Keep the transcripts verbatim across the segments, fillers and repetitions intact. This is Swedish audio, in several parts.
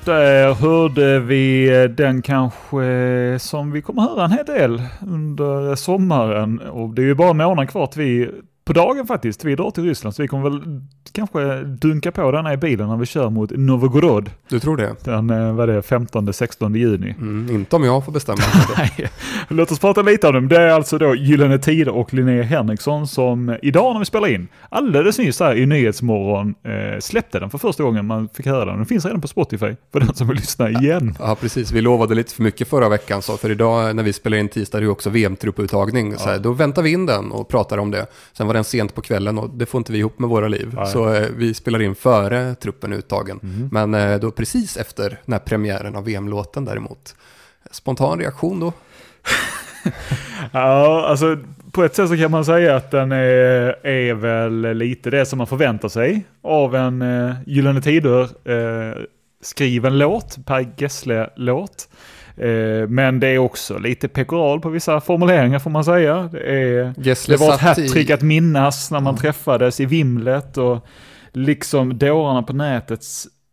Där hörde vi den kanske som vi kommer höra en hel del under sommaren. Och det är ju bara månader kvar till vi, på dagen faktiskt, vi drar till Ryssland. Så vi kommer väl kanske dunka på den här i bilen när vi kör mot Novgorod. Du tror det? Den var det femtonde sextonde juni. Mm, inte om jag får bestämma. Nej, låt oss prata lite om dem. Det är alltså då Gyllene Tider och Linnea Henriksson som idag när vi spelar in, alldeles nyss här i Nyhetsmorgon eh, släppte den för första gången man fick höra den. Den finns redan på Spotify för den som vill lyssna igen. Ja, precis. Vi lovade lite för mycket förra veckan, så för idag när vi spelar in tisdag är det också V M-trupputtagning. Ja. Så här, då väntar vi in den och pratar om det. Sen var den sent på kvällen och det får inte vi ihop med våra liv. Ja. Så eh, vi spelar in före truppen uttagen. Mm. Men eh, då precis efter när premiären av V M-låten däremot. Spontan reaktion då? Ja, alltså på ett sätt så kan man säga att den är, är väl lite det som man förväntar sig av en eh, Gyllene Tider eh, skriven låt, Per Gessle-låt. Eh, men det är också lite pekoral på vissa formuleringar får man säga. Det, är, det var ett hattrick i... att minnas när man mm. träffades i vimlet och liksom dårarna på nätet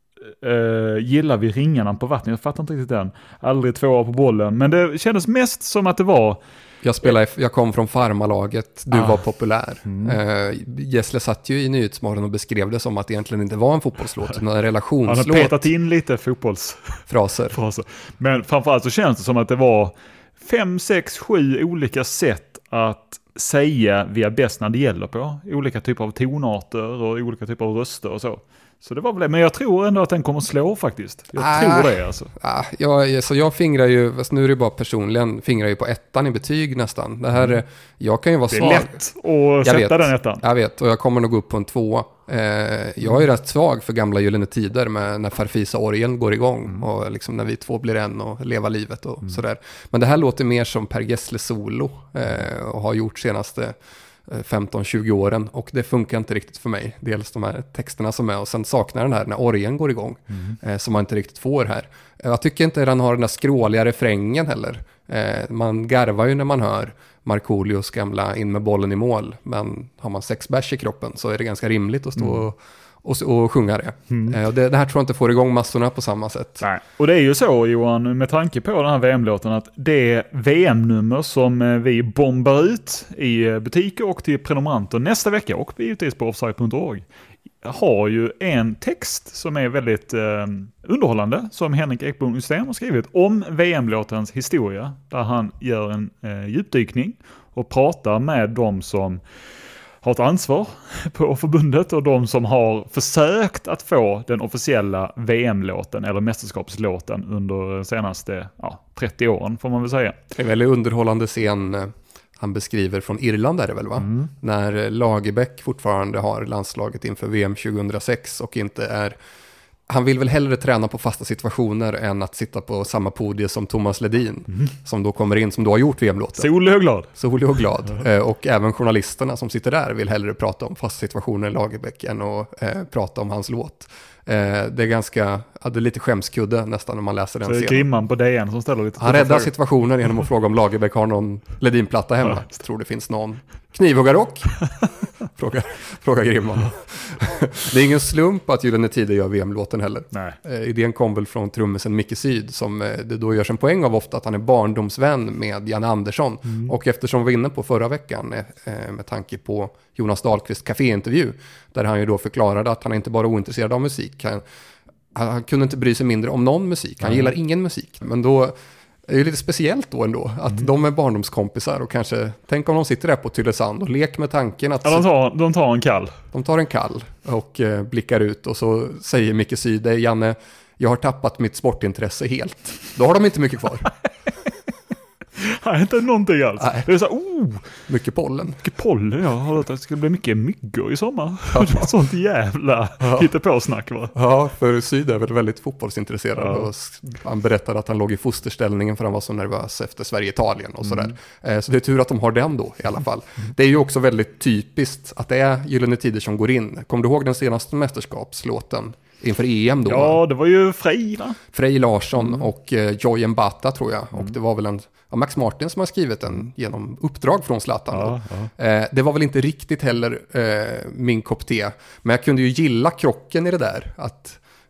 uh, gillar vi ringarna på vattnet. Jag fattar inte riktigt den. Aldrig tvåa på bollen. Men det kändes mest som att det var... Jag, spelade, jag kom från farmalaget, du ah. var populär. Mm. Uh, Gessle satt ju i Nyhetsmorgon och beskrev det som att det egentligen inte var en fotbollslåt, utan en relationslåt. Han har petat in lite fotbollsfraser. Fraser. Men framförallt så känns det som att det var fem, sex, sju olika sätt att säga vi är bäst när det gäller på. Olika typer av tonarter och olika typer av röster och så. Så det var väl det. Men jag tror ändå att den kommer slå faktiskt. Jag ah, tror det alltså. Ah, jag, så jag fingrar ju, nu är det bara personligen, fingrar ju på ettan i betyg nästan. Det här, mm. jag kan ju vara svag. Det är lätt att sätta vet, den ettan. Jag vet, och jag kommer nog gå upp på en tvåa. Eh, jag är ju rätt svag för gamla Gyllene Tider med när Farfisa Orgen går igång. Mm. Och liksom när vi två blir en och leva livet och mm. sådär. Men det här låter mer som Per Gessle solo eh, och har gjort senaste femton tjugo åren, och det funkar inte riktigt för mig. Dels de här texterna som är, och sen saknar den här när orgen går igång mm. eh, som man inte riktigt får här. Jag tycker inte den har den där skråliga refrängen heller. Eh, man garvar ju när man hör Markoolios gamla in med bollen i mål, men har man sex bärs i kroppen så är det ganska rimligt att stå mm. och Och, och sjunga det. Mm. Eh, det. Det här tror jag inte får igång massorna på samma sätt. Nej. Och det är ju så, Johan, med tanke på den här V M-låten, att det V M-nummer som vi bombar ut i butiker och till prenumeranter nästa vecka och givetvis på offside punkt org har ju en text som är väldigt eh, underhållande, som Henrik Ekblom Ystén har skrivit om V M-låtens historia, där han gör en eh, djupdykning och pratar med de som har ett ansvar på förbundet och de som har försökt att få den officiella V M-låten eller mästerskapslåten under de senaste ja, trettio åren får man väl säga. Det är väldigt underhållande scen han beskriver från Irland är det väl va? Mm. När Lagerbäck fortfarande har landslaget inför V M tjugohundrasex och inte är... Han vill väl hellre träna på fasta situationer än att sitta på samma podie som Thomas Ledin mm. som då kommer in, som då har gjort V M-låten. Solig och glad. Solig och glad. Mm. Och även journalisterna som sitter där vill hellre prata om fasta situationer i Lagerbäck än att eh, prata om hans låt. Eh, det är ganska, ja, det är lite skämskudde nästan när man läser den scenen. Så det är Grimman på D N som ställer lite... Han räddar situationen genom att fråga om Lagerbäck har någon Ledin-platta hemma. Ja. Jag tror det finns någon knivhuggarrock. fråga, fråga Grimman. Det är ingen slump att Gyllene Tider gör V M-låten heller. Nej. Eh, idén kom väl från trummisen Micke Syd som eh, det då görs en poäng av ofta att han är barndomsvän med Janne Andersson. Mm. Och eftersom vi var inne på förra veckan eh, med tanke på Jonas Dahlqvist kaféintervju där han ju då förklarade att han inte bara är ointresserad av musik. Han, han kunde inte bry sig mindre om någon musik. Han mm. gillar ingen musik. Men då är det lite speciellt då ändå att mm. de är barndomskompisar och kanske, tänk om de sitter där på Tylösand och leker med tanken att... Ja, de tar, de tar en kall. De tar en kall och eh, blickar ut och så säger Micke Syd, Janne, jag har tappat mitt sportintresse helt. Då har de inte mycket kvar. Nej, inte någonting alls. Nej. Det är så här, oh! Mycket pollen. Mycket pollen, ja. Jag har hört att det ska bli mycket myggor i sommar. Ja. Det är sånt jävla ja. hittepåsnack, va? Ja, för Syd är väl väldigt fotbollsintresserad. Ja. Och han berättade att han låg i fosterställningen för han var så nervös efter Sverige-Italien och sådär. Mm. Så det är tur att de har den då i alla fall. Mm. Det är ju också väldigt typiskt att det är Gyllene Tider som går in. Kommer du ihåg den senaste mästerskapslåten? Inför E M då? Ja, det var ju Frej, va? Frej Larsson mm. och eh, Joy Mbata tror jag. Mm. Och det var väl en, ja, Max Martin som har skrivit den genom uppdrag från Zlatan. Ja, ja. Eh, det var väl inte riktigt heller eh, min kopp te. Men jag kunde ju gilla krocken i det där. Att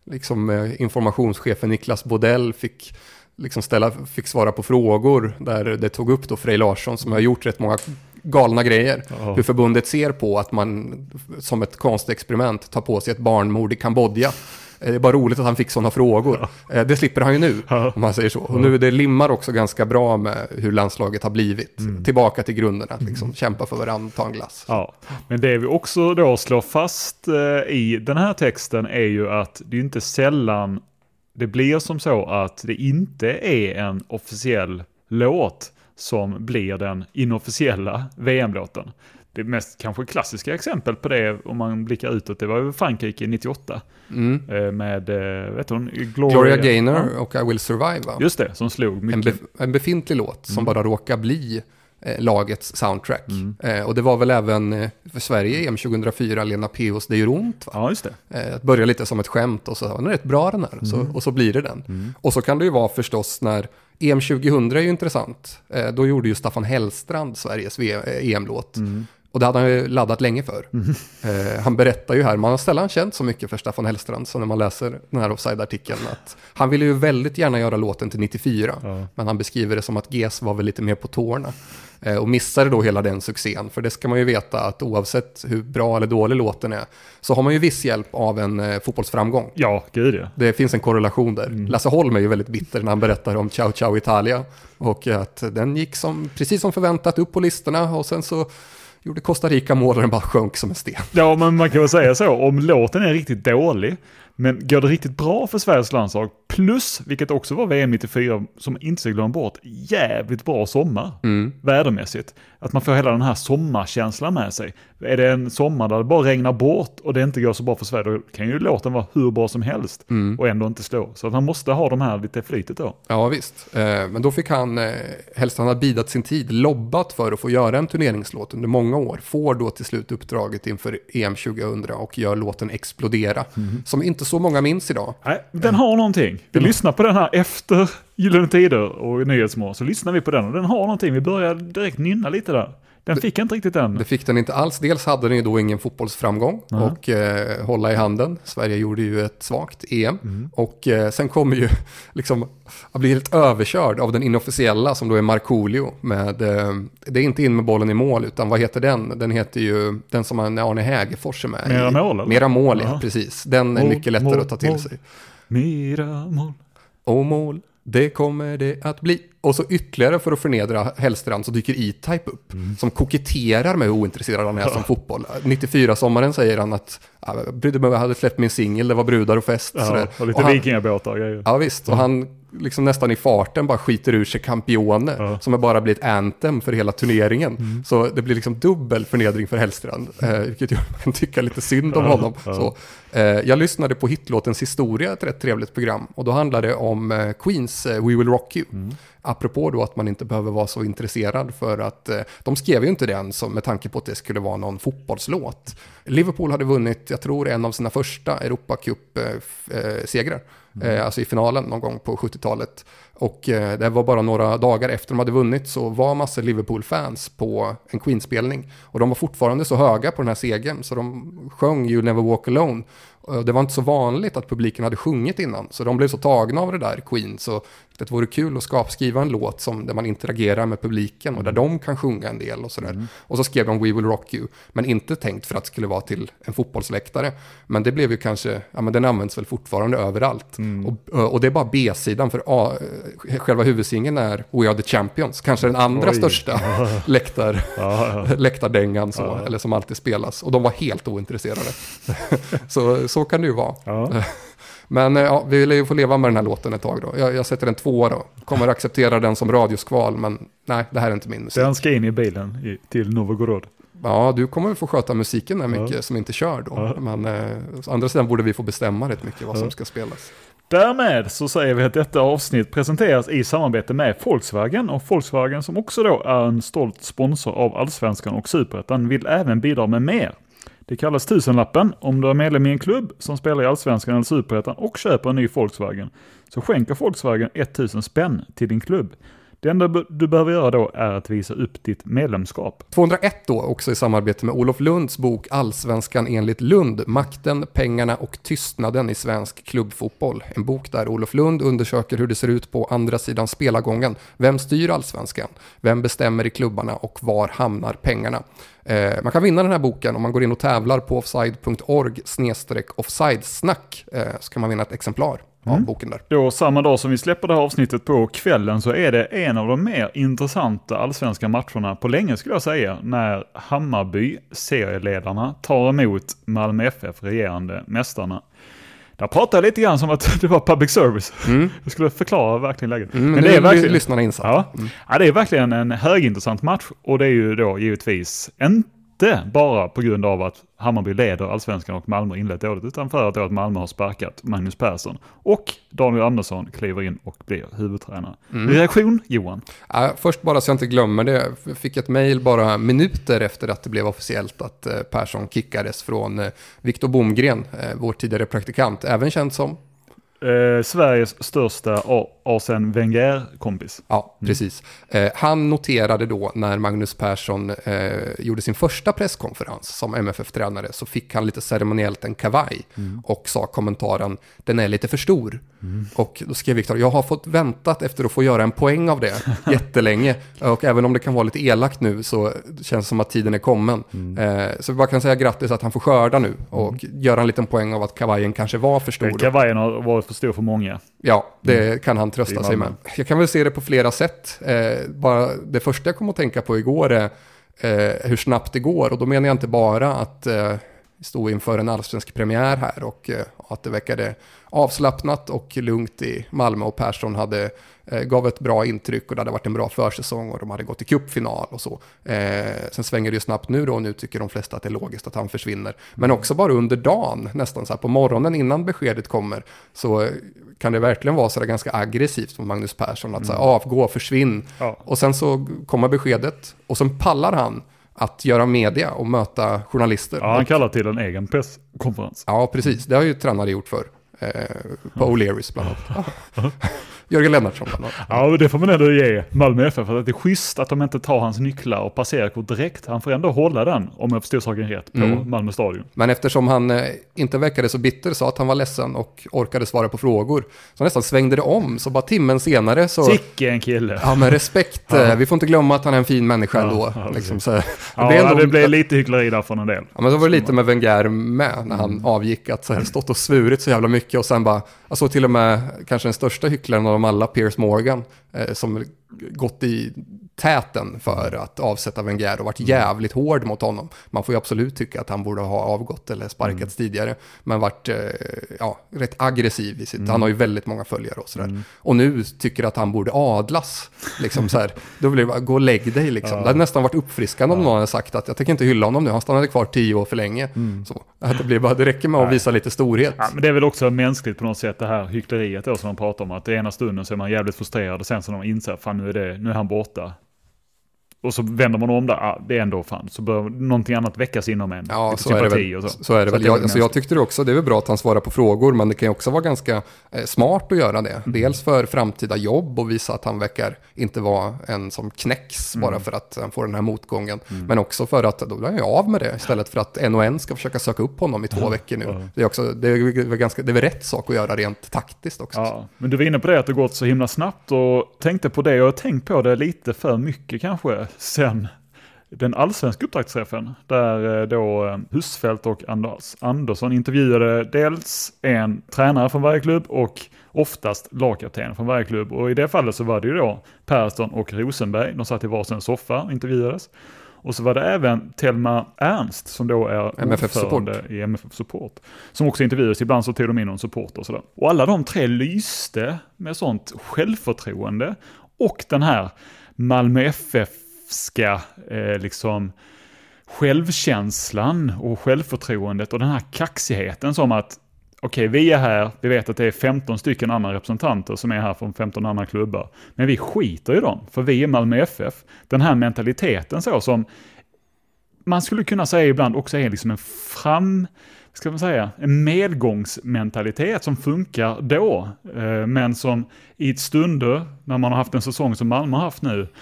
liksom eh, informationschefen Niklas Bodell fick liksom ställa, fick svara på frågor där det tog upp då Frej Larsson som har gjort rätt många galna grejer. Oh. Hur förbundet ser på att man som ett konstexperiment tar på sig ett barnmord i Kambodja. Det är bara roligt att han fick sådana frågor. Ja. Det slipper han ju nu, ja. Om man säger så. Och nu det limmar också ganska bra med hur landslaget har blivit. Mm. Tillbaka till grunderna, att liksom mm. kämpa för varandra, ta en glass. Ja. Men det vi också då slår fast eh, i den här texten är ju att det är inte sällan det blir som så att det inte är en officiell låt som blir den inofficiella V M-låten. Det mest kanske klassiska exempel på det om man blickar utåt, det var ju Frankrike nittioåtta mm. med vet hon, Gloria, Gloria Gaynor ja. och I Will Survive. Va? Just det, som slog mycket. En, be- en befintlig låt som mm. bara råkar bli eh, lagets soundtrack. Mm. Eh, och det var väl även eh, för Sverige E M tjugohundrafyra Lena Peos Det gör ont. Va? Ja, just det. Eh, att börja lite som ett skämt och så var den rätt bra den här. Mm. Så, och så blir det den. Mm. Och så kan det ju vara förstås när E M tjugohundra är ju intressant. Eh, då gjorde ju Staffan Hellstrand Sveriges v- E M-låt. Mm. Och det hade han ju laddat länge för. Mm. Eh, han berättar ju här, man har sällan känt så mycket för Staffan Hellstrand så när man läser den här offside-artikeln att han ville ju väldigt gärna göra låten till nittiofyra. Ja. Men han beskriver det som att G S var väl lite mer på tårna. Eh, och missade då hela den succén. För det ska man ju veta att oavsett hur bra eller dålig låten är så har man ju viss hjälp av en eh, fotbollsframgång. Ja, gud ja. Det finns en korrelation där. Mm. Lasse Holm är ju väldigt bitter när han berättar om Ciao Ciao Italia. Och att den gick som, precis som förväntat upp på listorna och sen så gjorde Costa Rica mål och den bara sjönk som en sten. Ja, men man kan väl säga så. Om låten är riktigt dålig, men går det riktigt bra för Sveriges landslag, plus, vilket också var V M nittiofyra, som inte ska glömma bort, jävligt bra sommar, mm. vädermässigt. Att man får hela den här sommarkänslan med sig. Är det en sommar där det bara regnar bort och det inte går så bra för Sverige, då kan ju låten vara hur bra som helst mm. och ändå inte slå. Så att man måste ha de här lite flytet då. Ja, visst. Eh, men då fick han, eh, helst han hade bidat sin tid, lobbat för att få göra en turneringslåt under många år. Får då till slut uppdraget inför E M tjugohundra och gör låten Explodera. Mm. Som inte så många minns idag. Nej, den har någonting. Vi mm. lyssnar på den här efter Gyllene Tider och Nyhetsmorgon, så lyssnar vi på den och den har någonting. Vi börjar direkt nynna lite där. Den fick inte riktigt den. Det fick den inte alls. Dels hade den ju då ingen fotbollsframgång mm. och eh, hålla i handen. Sverige gjorde ju ett svagt E M. Mm. Och eh, sen kommer ju liksom att bli helt överkörd av den inofficiella som då är Markoolio. Med, eh, det är inte in med bollen i mål utan vad heter den? Den heter ju den som Arne Hägerfors är med Mera i. mål? Eller? Mera mål, ja. Precis. Den är mål, mycket lättare mål, att ta till mål. sig. Mera mål. Och mål. Det kommer det att bli. Och så ytterligare för att förnedra Hellstrand så dyker E-Type upp. Mm. Som koketterar med hur ointresserad han är som fotboll. nittiofyra-sommaren säger han att jag brydde mig, jag hade släppt min singel, det var brudar och fest. Ja, och lite vikingabåtar och grejer. Ja visst, och han liksom nästan i farten bara skiter ur sig Campione. Ja. Som är bara blivit anthem för hela turneringen. Mm. Så det blir liksom dubbel förnedring för Hellstrand. Eh, vilket jag kan tycka lite synd om ja, honom. Ja. Så, eh, jag lyssnade på hitlåtens historia, ett rätt trevligt program. Och då handlade det om eh, Queens eh, We Will Rock You. Mm. Apropå då att man inte behöver vara så intresserad för att eh, de skrev ju inte den som, med tanke på att det skulle vara någon fotbollslåt. Liverpool hade vunnit, jag tror en av sina första Europacup-segrar. Eh, mm. eh, alltså i finalen någon gång på sjuttiotalet. Och eh, det var bara några dagar efter de hade vunnit så var massor Liverpool-fans på en Queen-spelning. Och de var fortfarande så höga på den här segern så de sjöng You Never Walk Alone. Det var inte så vanligt att publiken hade sjungit innan. Så de blev så tagna av det där Queen. Så det vore kul att skapa, skriva en låt som, där man interagerar med publiken. Och där de kan sjunga en del och sådär. Mm. Och så skrev de We Will Rock You. Men inte tänkt för att det skulle vara till en fotbollsläktare. Men det blev ju kanske, ja men den används väl fortfarande överallt. Mm. Och, och det är bara B-sidan. För A, själva huvudsingen är We Are The Champions. Kanske den andra Oj. största läktar, ja, ja. läktardängan så, ja. eller som alltid spelas. Och de var helt ointresserade. så Så kan det ju vara. Ja. Men ja, vi vill ju få leva med den här låten ett tag då. Jag, jag sätter en två då. Kommer acceptera den som radioskval, men nej, det här är inte min musik. Den ska in i bilen i, till Novogorod. Ja, du kommer få sköta musiken där mycket ja. som inte kör då. Ja. Men eh, å andra sidan borde vi få bestämma rätt mycket vad ja. som ska spelas. Därmed så säger vi att detta avsnitt presenteras i samarbete med Volkswagen. Och Volkswagen som också då är en stolt sponsor av Allsvenskan och Superettan vill även bidra med mer. Det kallas tusenlappen om du är medlem i en klubb som spelar i Allsvenskan eller Superettan och köper en ny Volkswagen. Så skänker Volkswagen tusen spänn till din klubb. Det enda du behöver göra då är att visa upp ditt medlemskap. tvåhundraett då, också i samarbete med Olof Lunds bok Allsvenskan enligt Lund, makten, pengarna och tystnaden i svensk klubbfotboll. En bok där Olof Lund undersöker hur det ser ut på andra sidan spelargången. Vem styr Allsvenskan? Vem bestämmer i klubbarna och var hamnar pengarna? Eh, man kan vinna den här boken om man går in och tävlar på offside punkt org snedstreck offsidesnack, eh, så kan man vinna ett exemplar av mm. boken där. Då samma dag som vi släpper det här avsnittet på kvällen så är det en av de mer intressanta allsvenska matcherna på länge skulle jag säga, när Hammarby, serieledarna, tar emot Malmö F F, regerande mästarna. Där pratar jag lite grann som att det var public service. Mm. Jag skulle förklara verkligen läget. Mm, men det är verkligen lyssnarna insatt. Ja, mm. ja, det är verkligen en högintressant match, och det är ju då givetvis inte bara på grund av att Hammarby leder Allsvenskan och Malmö inlett dåligt, utan för att, då att Malmö har sparkat Magnus Persson och Daniel Andersson kliver in och blir huvudtränare. Mm. Reaktion, Johan? Ja, först bara så jag inte glömmer det, jag fick ett mejl bara minuter efter att det blev officiellt att Persson kickades från Viktor Bomgren, vår tidigare praktikant, även känd som Eh, Sveriges största Arsene Wenger-kompis. Ja, precis. Mm. Eh, han noterade då när Magnus Persson eh, gjorde sin första presskonferens som M F F-tränare, så fick han lite ceremoniellt en kavaj mm. och sa kommentaren, den är lite för stor. Mm. Och då skrev Viktor, jag har fått väntat efter att få göra en poäng av det jättelänge. Och även om det kan vara lite elakt nu så känns det som att tiden är kommen. Mm. Eh, så vi bara kan säga grattis att han får skörda nu och mm. göra en liten poäng av att kavajen kanske var för stor. Den kavajen har varit för stor för många. Ja, det mm. kan han trösta sig med. Jag kan väl se det på flera sätt. Eh, bara det första jag kom att tänka på igår är eh, hur snabbt det går. Och då menar jag inte bara att eh, stå inför en allsvensk premiär här och eh, att det verkade avslappnat och lugnt i Malmö, och Persson hade, eh, gav ett bra intryck och det hade varit en bra försäsong och de hade gått i cupfinal och så. Eh, sen svänger det ju snabbt nu då, och nu tycker de flesta att det är logiskt att han försvinner. Men också bara under dagen, nästan så här på morgonen innan beskedet kommer, så kan det verkligen vara så där ganska aggressivt från Magnus Persson att så här, avgå, försvinn. Ja. Och sen så kommer beskedet och sen pallar han att göra media och möta journalister. Ja, han kallar till en egen presskonferens. Ja, precis. Det har ju tränare gjort för. Eh, på O'Learys bland annat. Jörgen Lennartsson bland annat. Ja, det får man ändå ge Malmö F F, för att det är schysst att de inte tar hans nycklar och passerar kort direkt. Han får ändå hålla den, om jag förstår saken rätt, på mm. Malmö stadion. Men eftersom han eh, inte verkade så bitter, sa att han var ledsen och orkade svara på frågor, så nästan svängde det om. Så bara timmen senare så... Sicken en kille. Ja, men respekt. Ja. Vi får inte glömma att han är en fin människa ja, ändå. Ja, liksom, så, ja, det, ändå, det blev lite hyckleri där från en del. Ja, men så var det lite med Wenger med när han mm. avgick, att så här, stått och svurit så jävla mycket och sen bara, alltså till och med kanske den största hycklaren av dem alla, Piers Morgan, eh, som gått i täten för att avsätta Wenger och varit jävligt hård mot honom. Man får ju absolut tycka att han borde ha avgått eller sparkats mm. tidigare, men varit eh, ja, rätt aggressiv i sitt. Mm. Han har ju väldigt många följare och sådär. Mm. Och nu tycker att han borde adlas. Liksom så här, då vill jag gå och lägg dig liksom. Ja. Det hade nästan varit uppfriskande om ja. någon hade sagt att jag tänker inte hylla honom nu, han stannade kvar tio år för länge. Mm. Så, att det, blir bara, det räcker med att visa lite storhet. Ja, men det är väl också mänskligt på något sätt, det här hyckleriet då, som man pratar om, att det ena stunden så är man jävligt frustrerad och sen så när man inser, fan nu är, det, nu är han borta. Och så vänder man om där, ah, det är ändå fan. Så bör någonting annat väckas inom en. Ja, så är, väl, och så. så är det så väl. Jag, alltså jag tyckte det också, det är väl bra att han svarar på frågor, men det kan ju också vara ganska eh, smart att göra det. Mm. Dels för framtida jobb och visa att han verkar inte vara en som knäcks mm. bara för att han får den här motgången. Mm. Men också för att då blir jag av med det istället för att en och en ska försöka söka upp honom i två mm. veckor nu. Mm. Det är också, det är väl ganska, det är väl rätt sak att göra rent taktiskt också. Ja, men du var inne på det att det gått så himla snabbt och tänkte på det. Jag har tänkt på det lite för mycket kanske sen den allsvenska upptaktsträffen, där då Husfeldt och Anders Andersson intervjuade dels en tränare från varje klubb och oftast lagkapten från varje klubb. Och i det fallet så var det ju då Persson och Rosenberg. De satt i varsin soffa och intervjuades. Och så var det även Telma Ernst som då är M F ordförande i M F F Support, som också intervjuades. Ibland så tog de in någon support och sådär. Och alla de tre lyste med sånt självförtroende och den här Malmö F F ska eh, liksom självkänslan och självförtroendet och den här kaxigheten som att okej, okay, vi är här, vi vet att det är femton stycken andra representanter som är här från femton andra klubbar, men vi skiter i dem, för vi är Malmö F F. Den här mentaliteten så som man skulle kunna säga ibland också är liksom en fram ska man säga, en medgångsmentalitet som funkar då, eh, men som i ett stunder när man har haft en säsong som Malmö har haft nu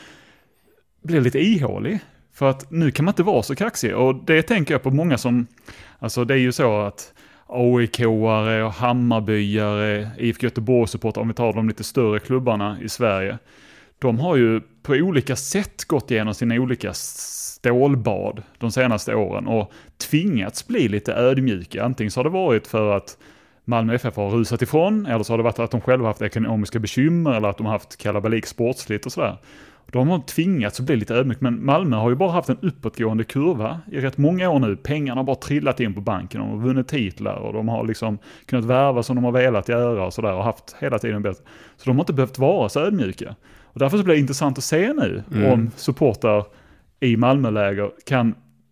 blir lite ihålig. För att nu kan man inte vara så kaxig, och det tänker jag på många som, alltså det är ju så att A I K-are och Hammarbyare, I F K Göteborg-supportrar, om vi tar de lite större klubbarna i Sverige, de har ju på olika sätt gått igenom sina olika stålbad de senaste åren och tvingats bli lite ödmjuka. Antingen så har det varit för att Malmö F F har rusat ifrån, eller så har det varit att de själva haft ekonomiska bekymmer eller att de har haft kalabalik sportsligt och sådär. De har tvingats att bli lite ödmjuka, men Malmö har ju bara haft en uppåtgående kurva i rätt många år nu. Pengarna har bara trillat in på banken, de har vunnit titlar och de har liksom kunnat värva som de har velat göra och sådär och haft hela tiden bättre. Så de har inte behövt vara så ödmjuka. Och därför så blir det intressant att se nu mm. om supportrar i Malmöläger kan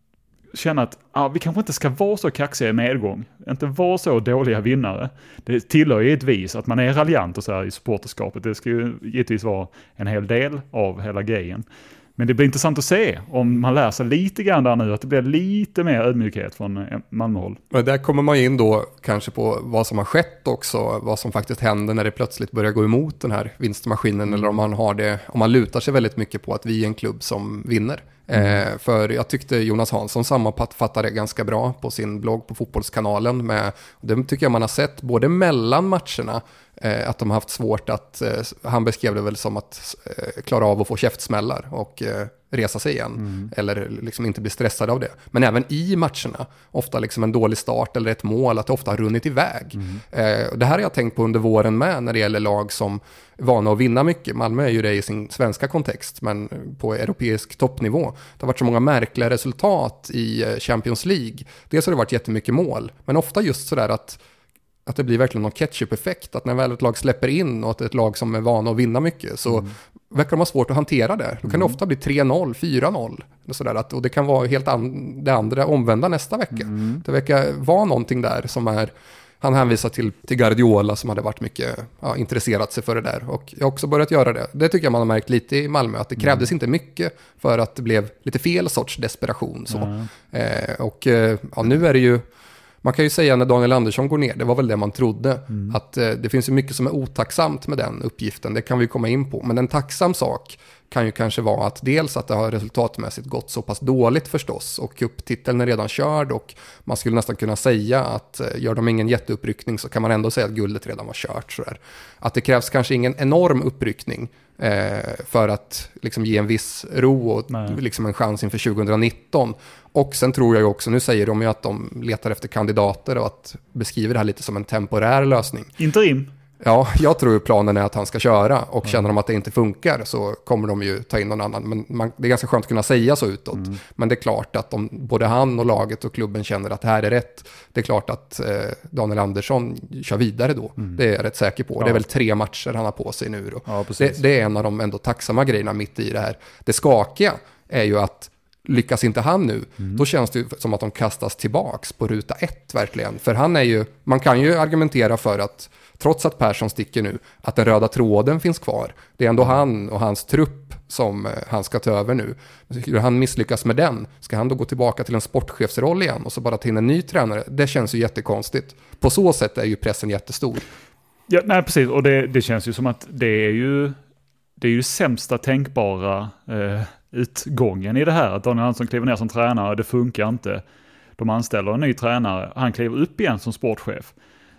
känna att ah, vi kanske inte ska vara så kaxiga i medgång. Inte vara så dåliga vinnare. Det tillhör givetvis att man är raljant och så här i supporterskapet. Det ska ju givetvis vara en hel del av hela grejen. Men det blir intressant att se om man läser lite grann där nu att det blir lite mer ödmjukhet från Malmöhåll. Och där kommer man in då kanske på vad som har skett också, vad som faktiskt händer när det plötsligt börjar gå emot den här vinstmaskinen mm. eller om man har det, om man lutar sig väldigt mycket på att vi är en klubb som vinner. Mm. Eh, för jag tyckte Jonas Hansson sammanfattade det ganska bra på sin blogg på Fotbollskanalen med, det tycker jag man har sett både mellan matcherna eh, att de har haft svårt att, eh, han beskrev det väl som att eh, klara av att få käftsmällar och eh, resa sig igen mm. eller liksom inte bli stressad av det. Men även i matcherna, ofta liksom en dålig start eller ett mål, att det ofta har runnit iväg. Mm. Eh, det här har jag tänkt på under våren med när det gäller lag som är vana att vinna mycket. Malmö är ju det i sin svenska kontext, men på europeisk toppnivå. Det har varit så många märkliga resultat i Champions League. Dels har det varit jättemycket mål, men ofta just sådär att att det blir verkligen någon ketchup-effekt, att när väl ett lag släpper in och att ett lag som är vana att vinna mycket så mm. verkar de ha svårt att hantera det. Då kan mm. det ofta bli tre noll, fyra noll och sådär, att, och det kan vara helt an- det andra omvända nästa vecka. Mm. Det verkar vara någonting där som är, han hänvisar till, till Guardiola som hade varit mycket ja, intresserat sig för det där, och jag har också börjat göra det. Det tycker jag man har märkt lite i Malmö, att det krävdes mm. inte mycket för att det blev lite fel sorts desperation. Så. Mm. Eh, och eh, ja, nu är det ju, man kan ju säga när Daniel Andersson går ner, det var väl det man trodde, mm. att eh, det finns ju mycket som är otacksamt med den uppgiften, det kan vi komma in på. Men en tacksam sak kan ju kanske vara att dels att det har resultatmässigt gått så pass dåligt förstås, och cuptiteln är redan körd, och man skulle nästan kunna säga att eh, gör de ingen jätteuppryckning så kan man ändå säga att guldet redan var kört. Så där. Att det krävs kanske ingen enorm uppryckning eh, för att liksom ge en viss ro och liksom en chans inför tjugonitton. Och sen tror jag ju också, nu säger de ju att de letar efter kandidater och att beskriver det här lite som en temporär lösning. Interim. Ja, jag tror ju planen är att han ska köra, och mm. känner de att det inte funkar så kommer de ju ta in någon annan. Men man, det är ganska skönt att kunna säga så utåt. Mm. Men det är klart att om både han och laget och klubben känner att det här är rätt, det är klart att eh, Daniel Andersson kör vidare då. Mm. Det är jag rätt säker på. Ja. Det är väl tre matcher han har på sig nu. Då. Ja, det, det är en av de ändå tacksamma grejerna mitt i det här. Det skakiga är ju att lyckas inte han nu, mm. då känns det som att de kastas tillbaks på ruta ett verkligen. För han är ju, man kan ju argumentera för att trots att Persson sticker nu, att den röda tråden finns kvar. Det är ändå han och hans trupp som han ska ta över nu. Skulle han misslyckas med den, ska han då gå tillbaka till en sportchefsroll igen och så bara ta in en ny tränare? Det känns ju jättekonstigt. På så sätt är ju pressen jättestor. Ja, nej, precis. Och det, det känns ju som att det är ju det är ju sämsta tänkbara eh, utgången i det här. Att Daniel Andersson kliver ner som tränare, det funkar inte. De anställer en ny tränare, han kliver upp igen som sportchef.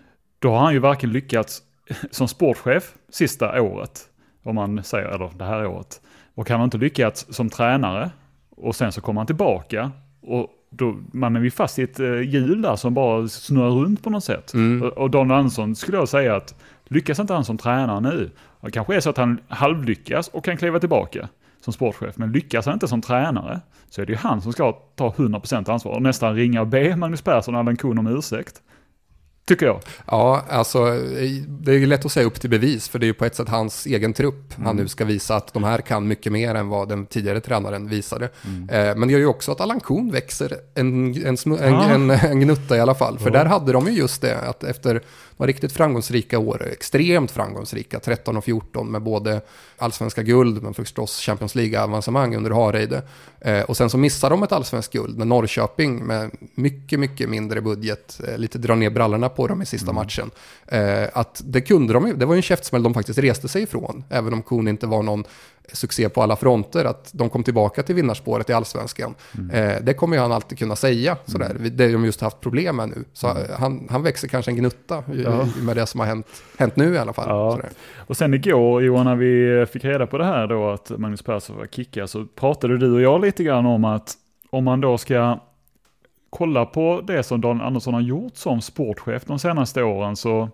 Då har han ju varken lyckats som sportchef sista året, om man säger, eller det här året. Och han har inte lyckats som tränare, och sen så kommer han tillbaka, och då, man är ju fast i ett hjul där som bara snurrar runt på något sätt. Mm. Och, och Daniel Andersson skulle jag säga att lyckas inte han som tränare nu, det kanske är så att han halvlyckas och kan kliva tillbaka som sportchef, men lyckas han inte som tränare så är det ju han som ska ta hundra procent ansvar och nästan ringa och be Magnus Persson och Allan Kuhn om ursäkt. tycker jag. Ja, alltså det är lätt att säga upp till bevis, för det är ju på ett sätt hans egen trupp. Mm. Han nu ska visa att de här kan mycket mer än vad den tidigare tränaren visade. Mm. Eh, men det gör ju också att Allan Kuhn växer en, en, sm- en, ja. en, en gnutta i alla fall. För ja. där hade de ju just det, att efter var riktigt framgångsrika år, extremt framgångsrika, tretton och fjorton med både allsvenska guld, men förstås Champions League-avancemang under Hareide. Eh, och sen så missade de ett allsvensk guld med Norrköping med mycket, mycket mindre budget, eh, lite dra ner brallorna på dem i sista mm. matchen. Eh, att det kunde de ju, det var ju en käftsmäll de faktiskt reste sig ifrån, även om Kuhn inte var någon succé på alla fronter, att de kom tillbaka till vinnarspåret i allsvenskan. Mm. Eh, det kommer ju han alltid kunna säga, sådär. Mm. Det har de just haft problem med nu. Så mm. han, han växer kanske en gnutta ja. med det som har hänt, hänt nu i alla fall. Ja. Och sen igår, Johan, när vi fick reda på det här då, att Magnus Persson var kicka, så pratade du och jag lite grann om att om man då ska kolla på det som Dan Andersson har gjort som sportchef de senaste åren, så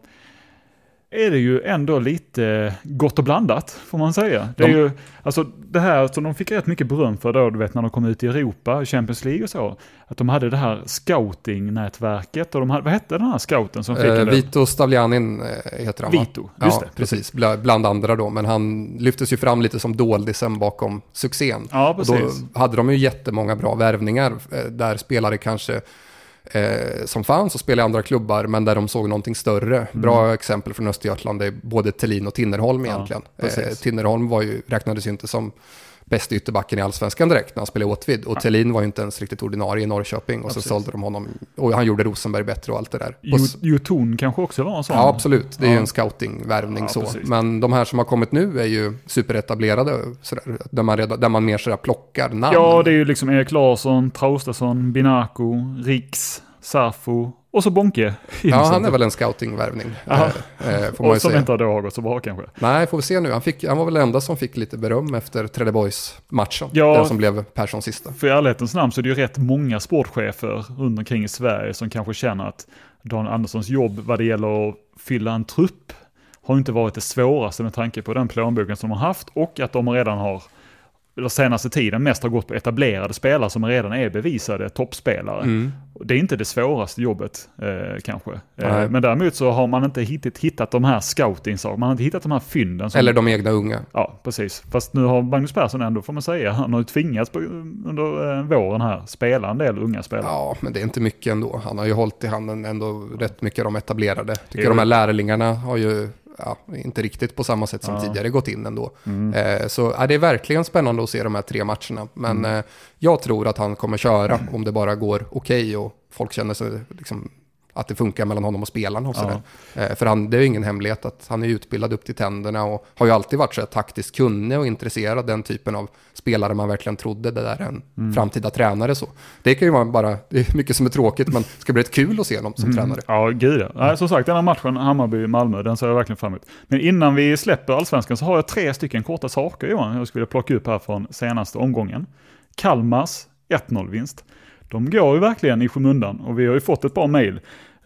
är det ju ändå lite gott och blandat, får man säga. Det är de... ju, alltså det här som de fick rätt mycket beröm för då, du vet, när de kom ut i Europa, Champions League och så, att de hade det här scouting-nätverket, och de hade, vad hette den här scouten som fick eh, Vito Stavljanin heter han, va? Vito, just ja, det. Precis, bland andra då, men han lyftes ju fram lite som doldisen bakom succén. Ja, precis. Och då hade de ju jättemånga bra värvningar, där spelare kanske Eh, som fanns och spelade i andra klubbar, men där de såg någonting större. Mm. Bra exempel från Östergötland är både Thelin och Tinnerholm egentligen. Ja, eh, Tinnerholm var ju, räknades ju inte som bästa ytterbacken i allsvenskan direkt när han spelade Åtvid, och Thelin var ju inte ens riktigt ordinarie i Norrköping, och ja, så precis. sålde de honom, och han gjorde Rosenberg bättre och allt det där. Joton kanske också var en sån? Ja, absolut. Det är ja. ju en scouting-värvning ja, så. Precis. Men de här som har kommit nu är ju superetablerade, sådär, där, man redan, där man mer sådär plockar namn. Ja, det är ju liksom Erik Larsson, Traustason, Binako, Riks, Safo och så Bonke. Ja, han är väl en scouting-värvning. Eh, får man och som säga. inte då har gått så bra kanske. Nej, får vi se nu. Han, fick, han var väl den enda som fick lite beröm efter Trelleborgs-matchen. Ja, den som blev Perssons sista. För i ärlighetens namn så är det ju rätt många sportchefer runt omkring i Sverige som kanske känner att Dan Anderssons jobb vad det gäller att fylla en trupp har inte varit det svåraste med tanke på den plånboken som de har haft, och att de redan har den senaste tiden mest har gått på etablerade spelare som redan är bevisade toppspelare. Mm. Det är inte det svåraste jobbet eh, kanske. Eh, men däremot så har man inte hittat, hittat de här scouting-sakerna. Man har inte hittat de här fynden. Som, eller de egna unga. Ja, precis. Fast nu har Magnus Persson ändå, får man säga, han har ju tvingats på, under eh, våren här spela en del unga spelare. Ja, men det är inte mycket ändå. Han har ju hållit i handen ändå rätt mycket de etablerade. Tycker de här lärlingarna har ju ja, inte riktigt på samma sätt som ja. tidigare gått in ändå. Mm. Eh, så är det är verkligen spännande att se de här tre matcherna. Men mm. eh, jag tror att han kommer köra mm. om det bara går okej okay och folk känner sig liksom att det funkar mellan honom och spelarna och sådär. Ja. Eh, för han, det är ju ingen hemlighet att han är utbildad upp till tänderna och har ju alltid varit så här taktiskt kunnig och intresserad, den typen av spelare man verkligen trodde det där en mm. framtida tränare så. Det kan ju vara bara, det är mycket som är tråkigt, men det ska bli rätt kul att se honom som mm. tränare. Ja, gud ja. Nej, som sagt, den här matchen Hammarby-Malmö, den ser jag verkligen fram emot. Men innan vi släpper allsvenskan så har jag tre stycken korta saker, Johan, jag skulle plocka upp här från senaste omgången. Kalmars ett noll-vinst. De går ju verkligen i skymundan, och vi har ju fått ett par mejl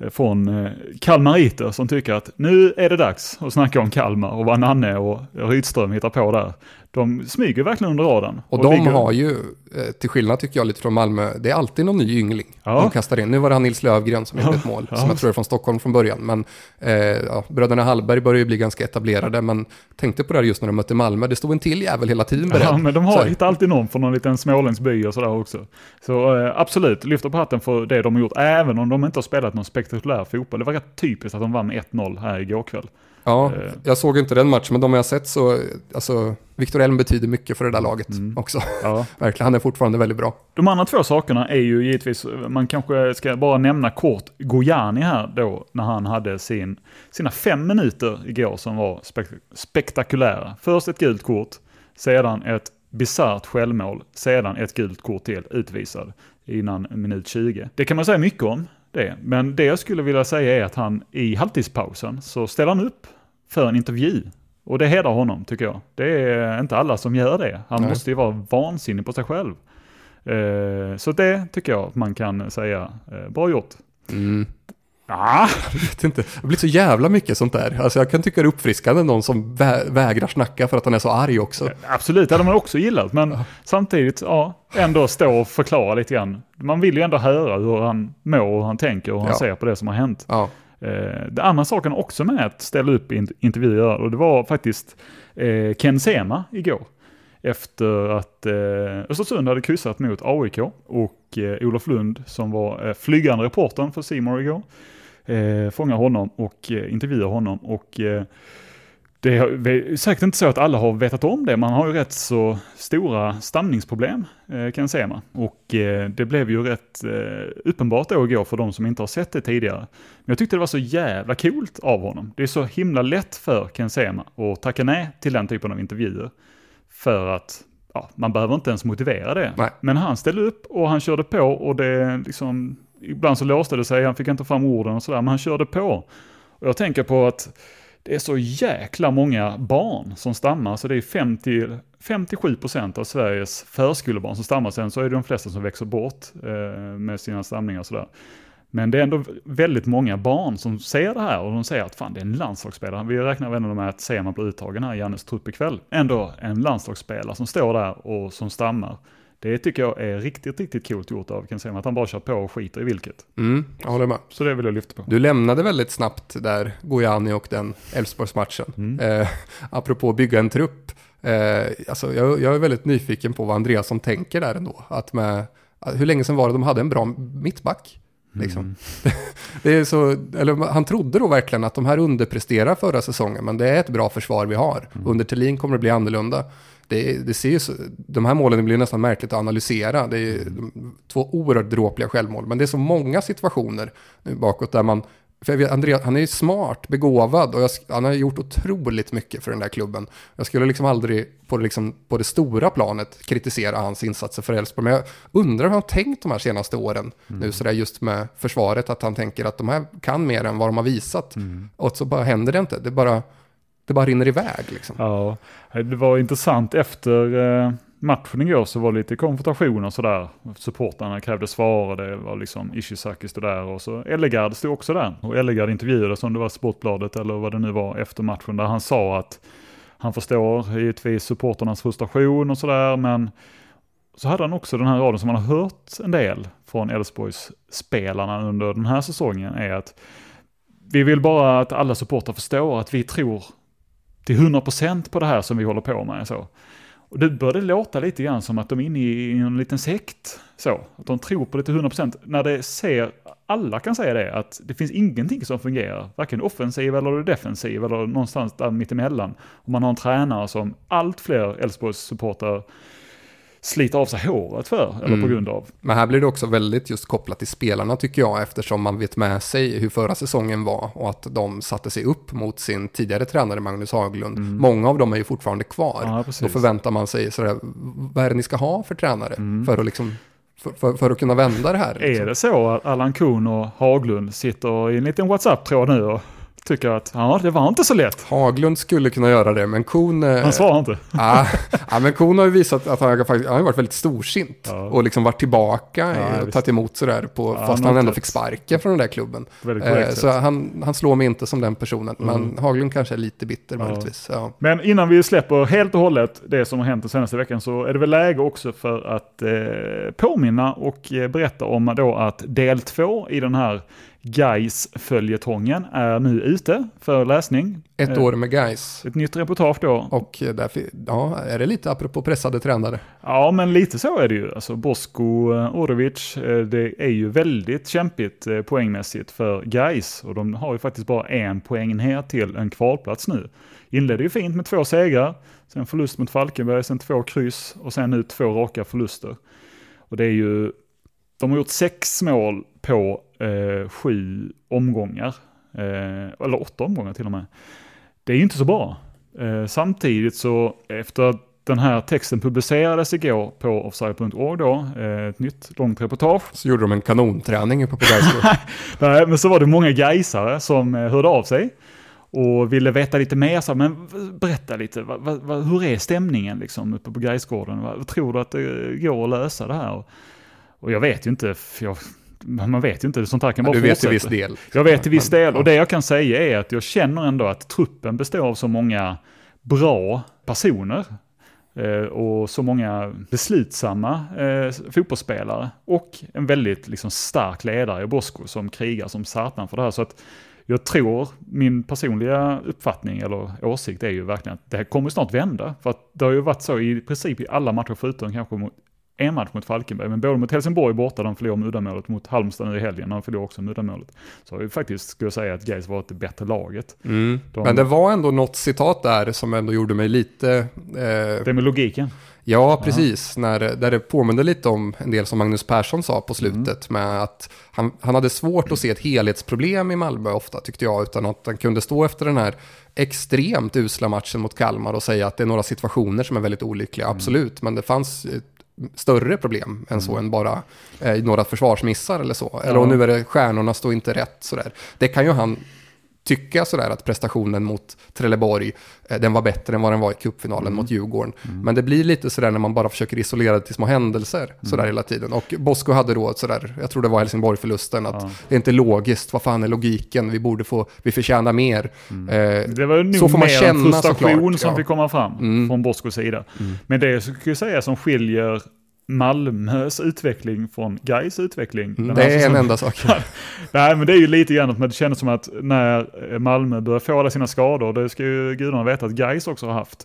från kalmariter som tycker att nu är det dags att snacka om Kalmar och vad Nanne och Rydström hittar på där. De smyger verkligen under radarn. Och, och de ligger... har ju, till skillnad tycker jag lite från Malmö, det är alltid någon ny yngling ja. de kastar in. Nu var det han Nils Lövgren som gjorde ja. ett mål, ja. som jag tror är från Stockholm från början. Men eh, ja, bröderna Hallberg börjar ju bli ganska etablerade, men tänkte på det här just när de mötte Malmö. Det stod en till jävel hela tiden beredd. Ja, men de har hittat alltid någon från någon liten smålängsby och sådär också. Så eh, absolut, lyfter på hatten för det de har gjort, även om de inte har spelat någon spektakulär fotboll. Det var rätt typiskt att de vann med ett noll här igår kväll. Ja, jag såg inte den matchen, men de jag har sett så, alltså, Victor Elm betyder mycket för det där laget mm. också. Ja. Verkligen, han är fortfarande väldigt bra. De andra två sakerna är ju givetvis, man kanske ska bara nämna kort Gojani här då, när han hade sin, sina fem minuter igår som var spek- spektakulära. Först ett gult kort, sedan ett bisarrt självmål, sedan ett gult kort till utvisad innan minut tjugo. Det kan man säga mycket om. Det. Men det jag skulle vilja säga är att han i halvtidspausen så ställer han upp för en intervju. Och det hedrar honom, tycker jag. Det är inte alla som gör det. Han Nej. måste ju vara vansinnig på sig själv. Eh, så det tycker jag man kan säga eh, bra gjort. Mm. Ah. Jag vet inte. Det blir så jävla mycket sånt där. Alltså jag kan tycka det är uppfriskande någon som vä- vägrar snacka för att han är så arg också. Absolut, det hade man också gillat. Men ja. samtidigt, ja, ändå stå och förklara lite grann. Man vill ju ändå höra hur han mår och hur han tänker och hur han ja. ser på det som har hänt. Ja. Eh, det andra saken också med att ställa upp i intervjuer, och det var faktiskt eh, Ken Sema igår. Efter att eh, Östersund hade kryssat mot A I K och eh, Olof Lund som var eh, flygande reportern för C More igår eh, fångar honom och eh, intervjuar honom. Och eh, det är säkert inte så att alla har vetat om det. Man har ju rätt så stora stamningsproblem eh, kan jag säga. Och eh, det blev ju rätt eh, uppenbart då igår för de som inte har sett det tidigare. Men jag tyckte det var så jävla coolt av honom. Det är så himla lätt för Ken Sema att tacka nej till den typen av intervjuer. För att ja, man behöver inte ens motivera det. Nej. Men han ställde upp och han körde på och det liksom, ibland så låste det sig, han fick inte fram orden och sådär, men han körde på. Och jag tänker på att det är så jäkla många barn som stammar, så det är femtio, femtiosju procent av Sveriges förskolebarn som stammar, sen så är det de flesta som växer bort eh, med sina stamningar och sådär. Men det är ändå väldigt många barn som ser det här och de säger att fan, det är en landslagsspelare. Vi räknar ändå med att se man blir uttagen här i Jannes trupp ikväll. Ändå en landslagsspelare som står där och som stammar. Det tycker jag är riktigt, riktigt coolt gjort av Ken Sema, att han bara kör på och skiter i vilket. Mm, jag håller med. Så det vill jag lyfta på. Du lämnade väldigt snabbt där Gojani och den Elfsborgsmatchen. Mm. Eh, apropå bygga en trupp. Eh, alltså jag, jag är väldigt nyfiken på vad Andreasson tänker där ändå. Att med, hur länge sedan var det de hade en bra mittback? Liksom. Mm. Det är så, eller han trodde då verkligen att de här underpresterar förra säsongen, men det är ett bra försvar vi har. Mm. Under Thelin kommer det bli annorlunda. Det, det ser ju så, de här målen blir nästan märkligt att analysera. Det är mm. två oerhört dråpliga självmål, men det är så många situationer nu bakåt där man, för jag vet, Andreas, han är ju smart, begåvad och jag, han har gjort otroligt mycket för den där klubben. Jag skulle liksom aldrig på, liksom, på det stora planet kritisera hans insatser för Elfsborg, men jag undrar hur han tänkt de här senaste åren mm. nu sådär just med försvaret, att han tänker att de här kan mer än vad de har visat mm. och så bara händer det inte, det bara, det bara rinner iväg liksom. Ja, det var intressant efter eh, matchen igår, så var det lite konfrontation och sådär. Supportarna krävde svar och det var liksom Ishizaki stod där och så Ellegard stod också där. Och Ellegard intervjuade, som det var Sportbladet eller vad det nu var, efter matchen, där han sa att han förstår givetvis supportarnas frustration och sådär, men så hade han också den här raden som man har hört en del från Elfsborgs spelarna under den här säsongen, är att vi vill bara att alla supportrar förstår att vi tror till hundra procent på det här som vi håller på med. Så. Och det började låta lite grann som att de är inne i en liten sekt. Så, att de tror på det till hundra procent. När det ser, alla kan säga det, att det finns ingenting som fungerar. Varken offensiv eller defensiv eller någonstans där mittemellan. Och man har en tränare som allt fler Elfsborgs supportrar sliter av sig håret för, eller mm. på grund av. Men här blir det också väldigt just kopplat till spelarna tycker jag, eftersom man vet med sig hur förra säsongen var och att de satte sig upp mot sin tidigare tränare Magnus Haglund. Mm. Många av dem är ju fortfarande kvar. Ja, då förväntar man sig sådär, vad är det ni ska ha för tränare mm. för att liksom För, för, för att kunna vända det här. Liksom. Är det så att Allan Kuhn och Haglund sitter i en liten WhatsApp-tråd nu och tycker att ja, det var inte så lätt? Haglund skulle kunna göra det, men Kuhn... Han svarar inte. Ja, ja, men Kuhn har ju visat att han, faktiskt, han har varit väldigt storsint ja. och liksom varit tillbaka ja, och tagit emot sådär på, ja, fast han ändå fick sparken från den där klubben. Eh, så han, han slår mig inte som den personen, mm. men Haglund kanske är lite bitter ja. möjligtvis. Ja. Men innan vi släpper helt och hållet det som har hänt den senaste veckan, så är det väl läge också för att eh, påminna och eh, berätta om då att del två i den här Gais-följetongen är nu ute för läsning. Ett år med Gais. Ett nytt reportage då. Och därför, ja, är det lite apropå pressade tränare? Ja, men lite så är det ju. Alltså Bosko Orovic, det är ju väldigt kämpigt poängmässigt för Gais. Och de har ju faktiskt bara en poäng ner till en kvalplats nu. Inledde ju fint med två segrar. Sen förlust mot Falkenberg, sen två kryss och sen nu två raka förluster. Och det är ju... De har gjort sex mål på eh, sju omgångar. Eh, eller åtta omgångar till och med. Det är ju inte så bra. Eh, samtidigt så efter att den här texten publicerades igår på offside punkt org då, eh, ett nytt långt reportage. Så gjorde de en kanonträning uppe på Gaisgård. Nej, men så var det många gaisare som eh, hörde av sig. Och ville veta lite mer, så, men berätta lite, va, va, hur är stämningen liksom, uppe på Gaisgården? Va, tror du att det går att lösa det här? Och, Och jag vet ju inte, jag, man vet ju inte, sånt här kan bara fortsätta. Du vet till viss del. Jag vet till viss del, och det jag kan säga är att jag känner ändå att truppen består av så många bra personer eh, och så många beslutsamma eh, fotbollsspelare och en väldigt liksom, stark ledare i Bosko som krigar som satan för det här. Så att jag tror, min personliga uppfattning eller åsikt är ju verkligen att det här kommer snart vända. För att det har ju varit så i princip i alla matcher förutom kanske mot en match mot Falkenberg, men både mot Helsingborg borta, de förlorade med uddamålet, mot Halmstad i helgen, de förlorade också med uddamålet. Så har ju faktiskt, skulle jag säga, att Gais var det bättre laget. Mm. De, men det var ändå något citat där som ändå gjorde mig lite... Eh... Det med logiken. Ja, precis. När, där det påminner lite om en del som Magnus Persson sa på slutet. Mm. Med att han, han hade svårt att se ett helhetsproblem i Malmö ofta, tyckte jag. Utan att han kunde stå efter den här extremt usla matchen mot Kalmar och säga att det är några situationer som är väldigt olyckliga. Mm. Absolut, men det fanns större problem än så, mm. än bara eh, några försvarsmissar eller så. Eller ja. Och nu är det stjärnorna står inte rätt sådär. Det kan ju han tycka sådär att prestationen mot Trelleborg, eh, den var bättre än vad den var i cupfinalen mm. mot Djurgården. Mm. Men det blir lite sådär när man bara försöker isolera det till små händelser mm. sådär hela tiden. Och Bosko hade då sådär, jag tror det var Helsingborg-förlusten, att ja. det är inte logiskt, vad fan är logiken? Vi borde få, vi förtjänar mer. Mm. Eh, det var nog så får man mer känna, frustration såklart, som ja. fick komma fram mm. från Boskos sida. Mm. Men det skulle jag säga som skiljer Malmös utveckling från Gais utveckling. Mm, det är en enda sak. Nej, men det är ju lite grann att det känns som att när Malmö börjar få alla sina skador, det ska ju gudarna veta att Gais också har haft,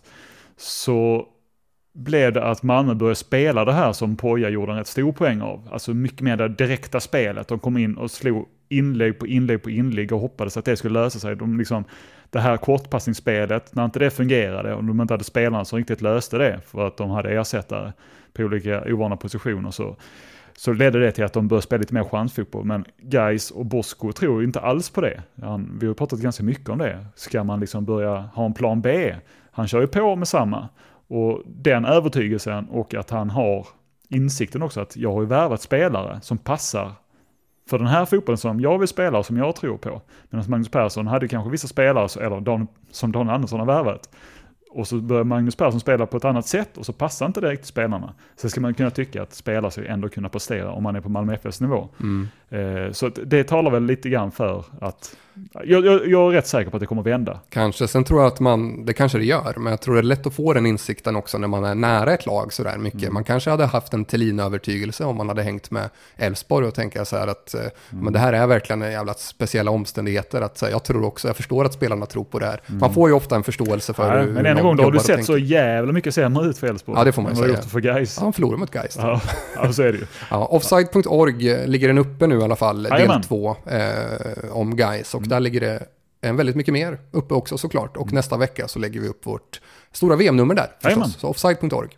så blev det att Malmö började spela det här som Poja gjorde en rätt stor poäng av. Alltså mycket mer det direkta spelet. De kom in och slog inlägg på inlägg på inlägg och hoppades att det skulle lösa sig. De liksom, det här kortpassningsspelet, när inte det fungerade och de inte hade spelarna som riktigt löste det för att de hade ersättare på olika ovana positioner, så, så ledde det till att de började spela lite mer chansfotboll. Men Gais och Bosko tror ju inte alls på det. Han, vi har pratat ganska mycket om det. Ska man liksom börja ha en plan B? Han kör ju på med samma. Och den övertygelsen och att han har insikten också att jag har ju värvat spelare som passar för den här fotbollen som jag vill spela och som jag tror på. Medan Magnus Persson hade kanske vissa spelare, eller Dan, som Dan Andersson har värvat. Och så börjar Magnus Persson spela på ett annat sätt och så passar inte det riktigt spelarna. Så ska man kunna tycka att spelare ska ändå kunna prestera om man är på Malmö F F:s nivå. Mm. Eh, så det talar väl lite grann för att jag, jag, jag är rätt säker på att det kommer vända. Kanske, sen tror jag att man, det kanske det gör, men jag tror det är lätt att få den insikten också när man är nära ett lag sådär mycket. Mm. Man kanske hade haft en Thelin-övertygelse om man hade hängt med Elfsborg och tänka så här att mm. men det här är verkligen en jävla speciella omständigheter. Att, så här, jag tror också, jag förstår att spelarna tror på det här. Mm. Man får ju ofta en förståelse för ja, hur men en gång då har du sett så jävla mycket sämre ut för Elfsborg. Ja, det får man ju säga. För Gais. Ja, han förlorar mot Gais. Ja, ja, så är det ju. Ja, offside punkt org ligger den uppe nu i alla fall, del Jajamän. två eh, om Gais. Och mm. där ligger det en väldigt mycket mer uppe också såklart. Och mm. nästa vecka så lägger vi upp vårt stora V M-nummer där förstås. Jajamän. Så offside punkt org.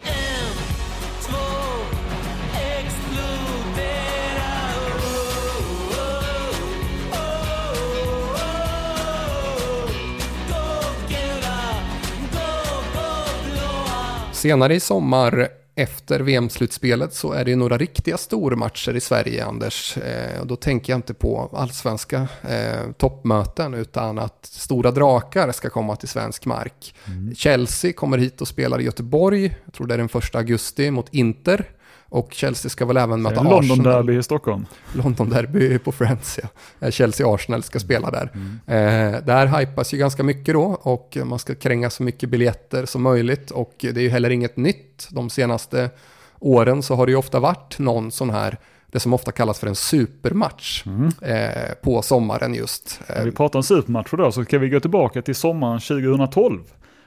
Senare i sommar efter V M-slutspelet så är det några riktiga stormatcher i Sverige, Anders. Eh, och då tänker jag inte på allsvenska eh, toppmöten utan att stora drakar ska komma till svensk mark. Mm. Chelsea kommer hit och spelar i Göteborg. Jag tror det är den första augusti mot Inter. Och Chelsea ska väl även möta London Arsenal. London Derby i Stockholm. London Derby på Friends, ja. Chelsea-Arsenal ska spela där. Mm. Eh, där hypas ju ganska mycket då och man ska kränga så mycket biljetter som möjligt. Och det är ju heller inget nytt. De senaste åren så har det ju ofta varit någon sån här, det som ofta kallas för en supermatch mm. eh, på sommaren just. När vi pratar om supermatcher då så kan vi gå tillbaka till sommaren tjugohundratolv.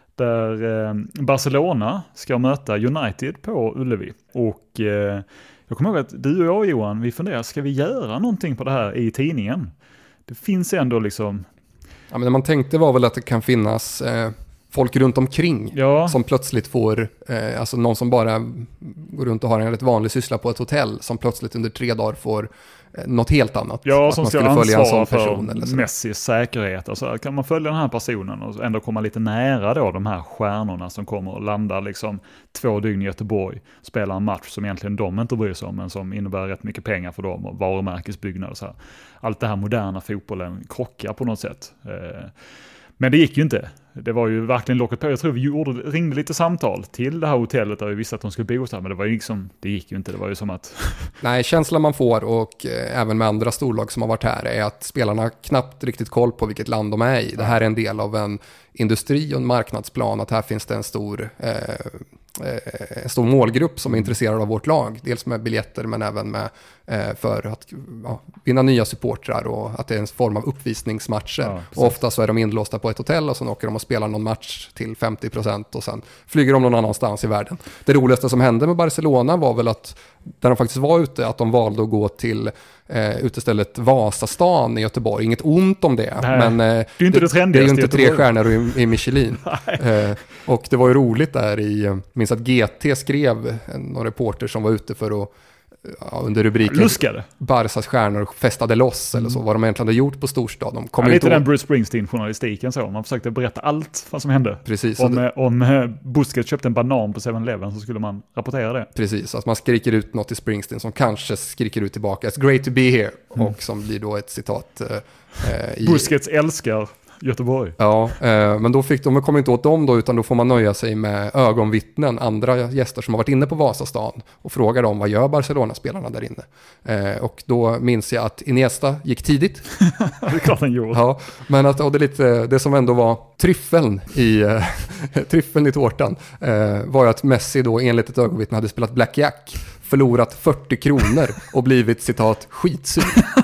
Där eh, Barcelona ska möta United på Ullevi. Och eh, jag kommer ihåg att du och jag, Johan, vi funderar, ska vi göra någonting på det här i tidningen? Det finns ändå liksom... Ja, men det man tänkte var väl att det kan finnas eh, folk runt omkring ja. som plötsligt får, eh, alltså någon som bara går runt och har en rätt vanlig syssla på ett hotell som plötsligt under tre dagar får något helt annat. Ja, som ska ansvara för Messis säkerhet. Alltså, kan man följa den här personen och ändå komma lite nära då de här stjärnorna som kommer och landar liksom två dygn i Göteborg, spelar en match som egentligen de inte bryr sig om men som innebär rätt mycket pengar för dem och varumärkesbyggnad och så här. Allt det här moderna fotbollen krockar på något sätt. Men det gick ju inte. Det var ju verkligen locket på. Jag tror vi gjorde, ringde lite samtal till det här hotellet där vi visste att de skulle bo där. Men det var ju liksom, det gick ju inte. Det var ju som att... Nej, känslan man får och eh, även med andra storlag som har varit här är att spelarna har knappt riktigt koll på vilket land de är i. Det här är en del av en industri och en marknadsplan. Att här finns det en stor... Eh, en stor målgrupp som är intresserad av vårt lag. Dels med biljetter men även med eh, för att ja, vinna nya supportrar och att det är en form av uppvisningsmatcher. Ja, och ofta så är de inlåsta på ett hotell och sen åker de och spelar någon match till femtio procent och sen flyger de någon annanstans i världen. Det roligaste som hände med Barcelona var väl att där de faktiskt var ute, att de valde att gå till eh, utestället Vasastan i Göteborg. Inget ont om det. Nej, men eh, det är inte det, det, det är ju inte tre stjärnor i, i Michelin. eh, och det var ju roligt där i, minns att G T skrev, någon reporter som var ute för att ja, under rubriken Luskade. Barsas stjärnor festade loss mm. eller så, vad de egentligen hade gjort på storstad. De kom ja, lite ut den Bruce Springsteen-journalistiken så. Man försökte berätta allt vad som hände. Precis. Om, det, om Busquets köpte en banan på seven eleven så skulle man rapportera det. Precis, att man skriker ut något i Springsteen som kanske skriker ut tillbaka It's great to be here. Mm. Och som blir då ett citat eh, i... Busquets älskar Göteborg. Ja, eh, men då fick de, kom inte åt dem då, utan då får man nöja sig med ögonvittnen, andra gäster som har varit inne på Vasastan och frågar dem vad gör Barcelona-spelarna där inne. Eh, och då minns jag att Iniesta gick tidigt. Det är klart han gjorde. Ja, men att och det, lite, det som ändå var tryffeln i, eh, tryffeln i tårtan eh, var att Messi då enligt ett ögonvittne hade spelat blackjack, förlorat fyrtio kronor och blivit citat skitsur.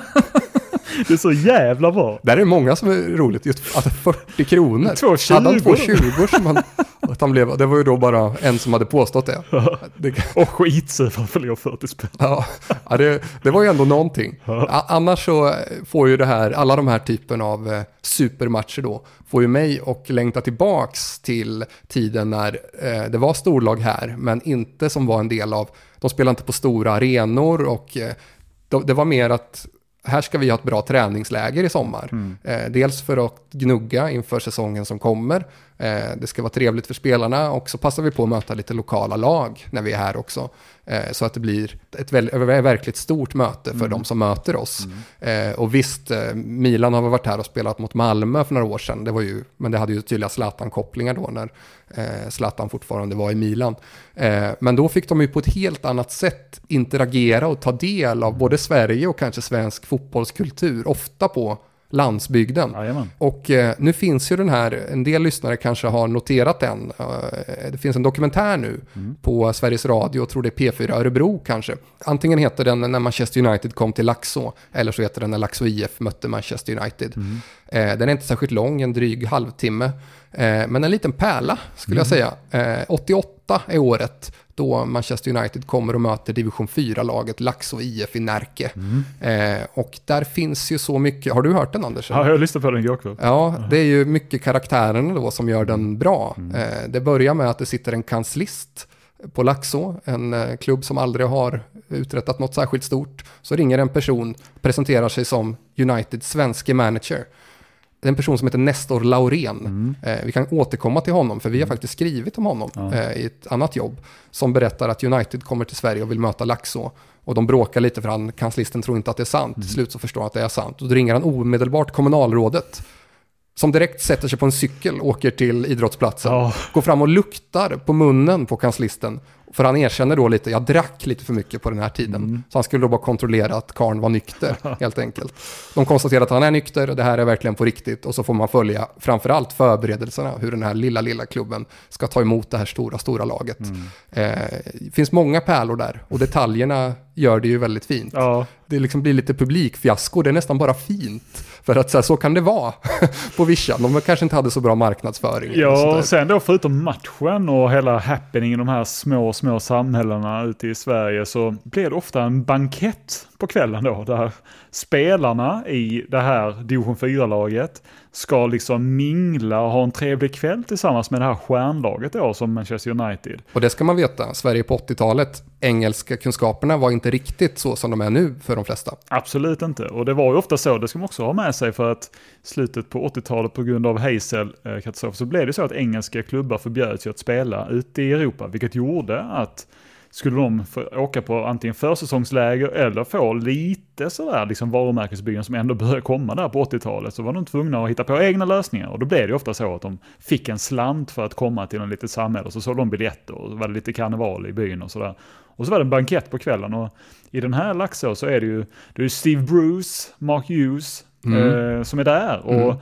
Det är så jävla bra. Där är många som är roligt. Just att fyrtio kronor. två tjugo. Hade han två tjugo som han, att han blev. Det var ju då bara en som hade påstått det. det och skitsur för att förlora fyrtio spänn. Ja, ja det, det var ju ändå någonting. Annars så får ju det här, alla de här typen av eh, supermatcher då, får ju mig och längta tillbaks till tiden när eh, det var storlag här, men inte som var en del av, de spelade inte på stora arenor och eh, det var mer att här ska vi ha ett bra träningsläger i sommar. Mm. Eh, dels för att gnugga inför säsongen som kommer. Eh, det ska vara trevligt för spelarna och så passar vi på att möta lite lokala lag när vi är här också. Eh, så att det blir ett väl, verkligt stort möte för mm. de som möter oss. Mm. Eh, och visst, eh, Milan har varit här och spelat mot Malmö för några år sedan. Det var ju, men det hade ju tydliga Zlatan-kopplingar då när eh, Zlatan fortfarande var i Milan. Eh, men då fick de ju på ett helt annat sätt interagera och ta del av både Sverige och kanske svensk fotbollskultur. Ofta på landsbygden. Jajamän. Och eh, nu finns ju den här, en del lyssnare kanske har noterat den. Eh, det finns en dokumentär nu mm. på Sveriges Radio, jag tror det är P fyra Örebro kanske. Antingen heter den När Manchester United kom till Laxå, eller så heter den När Laxå I F mötte Manchester United. Mm. Eh, den är inte särskilt lång, en dryg halvtimme. Eh, men en liten pärla skulle mm. jag säga. Eh, åttioåtta är året då Manchester United kommer och möter division fyra-laget Laxå I F i Närke. Mm. Eh, och där finns ju så mycket. Har du hört den, Anders? Ja, jag har lyssnat på den igår kväll. Ja, det är ju mycket karaktärerna då som gör den bra. Mm. Eh, det börjar med att det sitter en kanslist på Laxå, en eh, klubb som aldrig har uträttat något särskilt stort. Så ringer en person, presenterar sig som Uniteds svenske manager. Det är en person som heter Nestor Laurén. Mm. Eh, vi kan återkomma till honom, för vi har faktiskt skrivit om honom ja. eh, i ett annat jobb, som berättar att United kommer till Sverige och vill möta Laxå. Och de bråkar lite för han, kanslisten tror inte att det är sant. Mm. Till slut så förstår han att det är sant. Och då ringer han omedelbart kommunalrådet, som direkt sätter sig på en cykel, åker till idrottsplatsen, oh. går fram och luktar på munnen på kanslisten. För han erkänner då lite, jag drack lite för mycket på den här tiden. Mm. Så han skulle då bara kontrollera att karn var nykter, helt enkelt. De konstaterar att han är nykter, och det här är verkligen på riktigt. Och så får man följa framförallt förberedelserna, hur den här lilla, lilla klubben ska ta emot det här stora, stora laget. Mm. Eh, det finns många pärlor där, och detaljerna gör det ju väldigt fint. Ja. Det liksom blir lite publikfiasko, det är nästan bara fint. För att så, här, så kan det vara på Vischan. De kanske inte hade så bra marknadsföring. Ja, och sen då förutom matchen och hela happening i de här små, små samhällena ute i Sverige, så blir det ofta en bankett på kvällen då, där spelarna i det här division fyra-laget ska liksom mingla och ha en trevlig kväll tillsammans med det här stjärnlaget då, som Manchester United. Och det ska man veta, Sverige på åttiotalet, engelska kunskaperna var inte riktigt så som de är nu för de flesta. Absolut inte, och det var ju ofta så, det ska man också ha med sig, för att slutet på åttiotalet på grund av Hazel-katastrof så blev det så att engelska klubbar förbjöds att spela ute i Europa, vilket gjorde att skulle de få åka på antingen försäsongsläger eller få lite sådär liksom varumärkesbyggen som ändå började komma där på åttiotalet, så var de tvungna att hitta på egna lösningar. Och då blev det ofta så att de fick en slant för att komma till en litet samhälle, och så såg de biljetter och så var det lite karneval i byn och sådär. Och så var det en bankett på kvällen, och i den här Laxå så är det ju, det är Steve Bruce, Mark Hughes mm. eh, som är där. Och mm.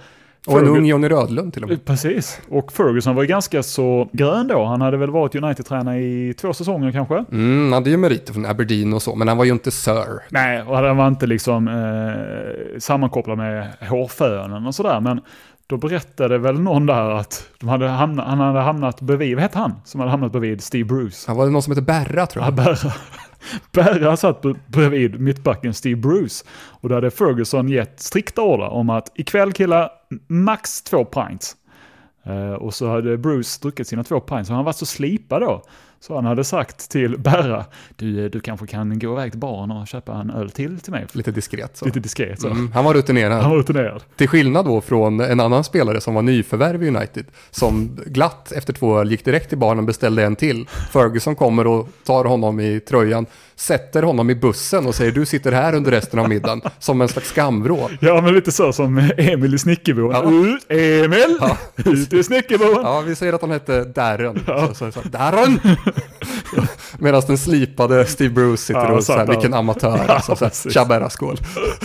Och en ung Johnny Rödlund till och med. Precis. Och Ferguson var ju ganska så grön då. Han hade väl varit United-tränare i två säsonger kanske. Mm, han hade ju meriter från Aberdeen och så, men han var ju inte Sir. Nej, och han var inte liksom eh, sammankopplad med hårfönen och sådär. Men då berättade väl någon där att de hade hamnat, han hade hamnat bredvid, vad hette han som hade hamnat bredvid Steve Bruce? Han var det någon som heter Berra tror jag. Ja, Berra. Berra satt bredvid mittbacken Steve Bruce. Och då hade Ferguson gett strikta order om att ikväll killar max två pints. Uh, och så hade Bruce druckit sina två pints. Och han var så slipad då. Så han hade sagt till Berra, du, du kanske kan gå iväg till baren och köpa en öl till till mig. Lite diskret så. Lite diskret så. Mm, han var rutinerad. Han var rutinerad. Till skillnad då från en annan spelare som var nyförvärv i United. Som glatt efter två öl gick direkt till baren och beställde en till. Ferguson kommer och tar honom i tröjan, sätter honom i bussen och säger du sitter här under resten av middagen. Som en slags skamvrå. Ja, men lite så som Emil i Snickerbon. Ja. Ut, Emil! Ja. Ut i Snickerbon! Ja, vi säger att han hette Darren. Ja. Så, så, så, Darren! Medan den slipade Steve Bruce sitter ja, och såhär, vilken amatör. Ja, alltså, såhär, Chabera-skål.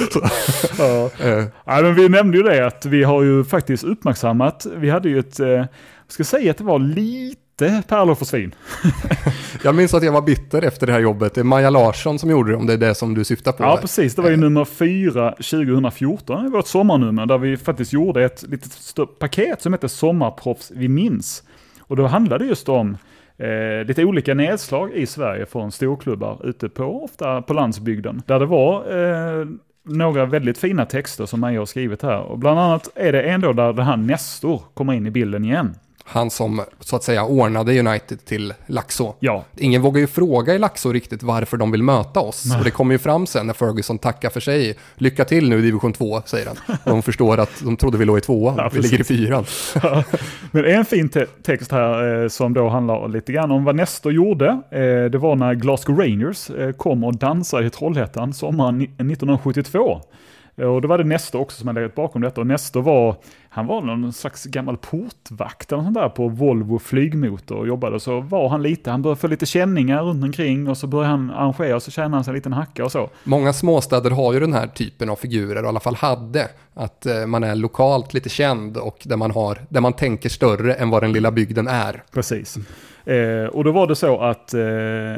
Ja. uh. Ja, men vi nämnde ju det att vi har ju faktiskt uppmärksammat, vi hade ju ett, eh, jag ska säga att det var lite pärlor för svin. Jag minns att jag var bitter efter det här jobbet. Det är Maja Larsson som gjorde det, om det är det som du syftar på. Ja, precis. Det var ju nummer fyra tjugohundrafjorton. Det var ett sommarnummer där vi faktiskt gjorde ett litet paket som heter Sommarproffs vi minns. Och då handlade det just om Eh, lite olika nedslag i Sverige från storklubbar ute på, ofta på landsbygden. Där det var eh, några väldigt fina texter som jag har skrivit här. Och bland annat är det ändå där den här Nestor kommer in i bilden igen. Han som så att säga ordnade United till Laxå. Ja. Ingen vågar ju fråga i Laxå riktigt varför de vill möta oss. Nej. Och det kommer ju fram sen när Ferguson tackar för sig. Lycka till nu i division två, säger han. Och de förstår att de trodde vi låg i tvåan. Ja, vi ligger i fyran. Ja. Men en fin te- text här eh, som då handlar lite grann om vad Nestor gjorde. Eh, det var när Glasgow Rangers eh, kom och dansade i Trollhättan sommaren nittonhundrasjuttiotvå. Och då var det Nestor också som hade legat bakom detta. Och Nestor var, han var någon slags gammal portvakt eller sånt där på Volvo flygmotor och jobbade. Så var han lite, han började få lite känningar runt omkring och så började han arrangera och så tjänade han sig en liten hacka och så. Många småstäder har ju den här typen av figurer, i alla fall hade. Att eh, man är lokalt lite känd och där man, har, där man tänker större än vad den lilla bygden är. Precis. Eh, och då var det så att eh,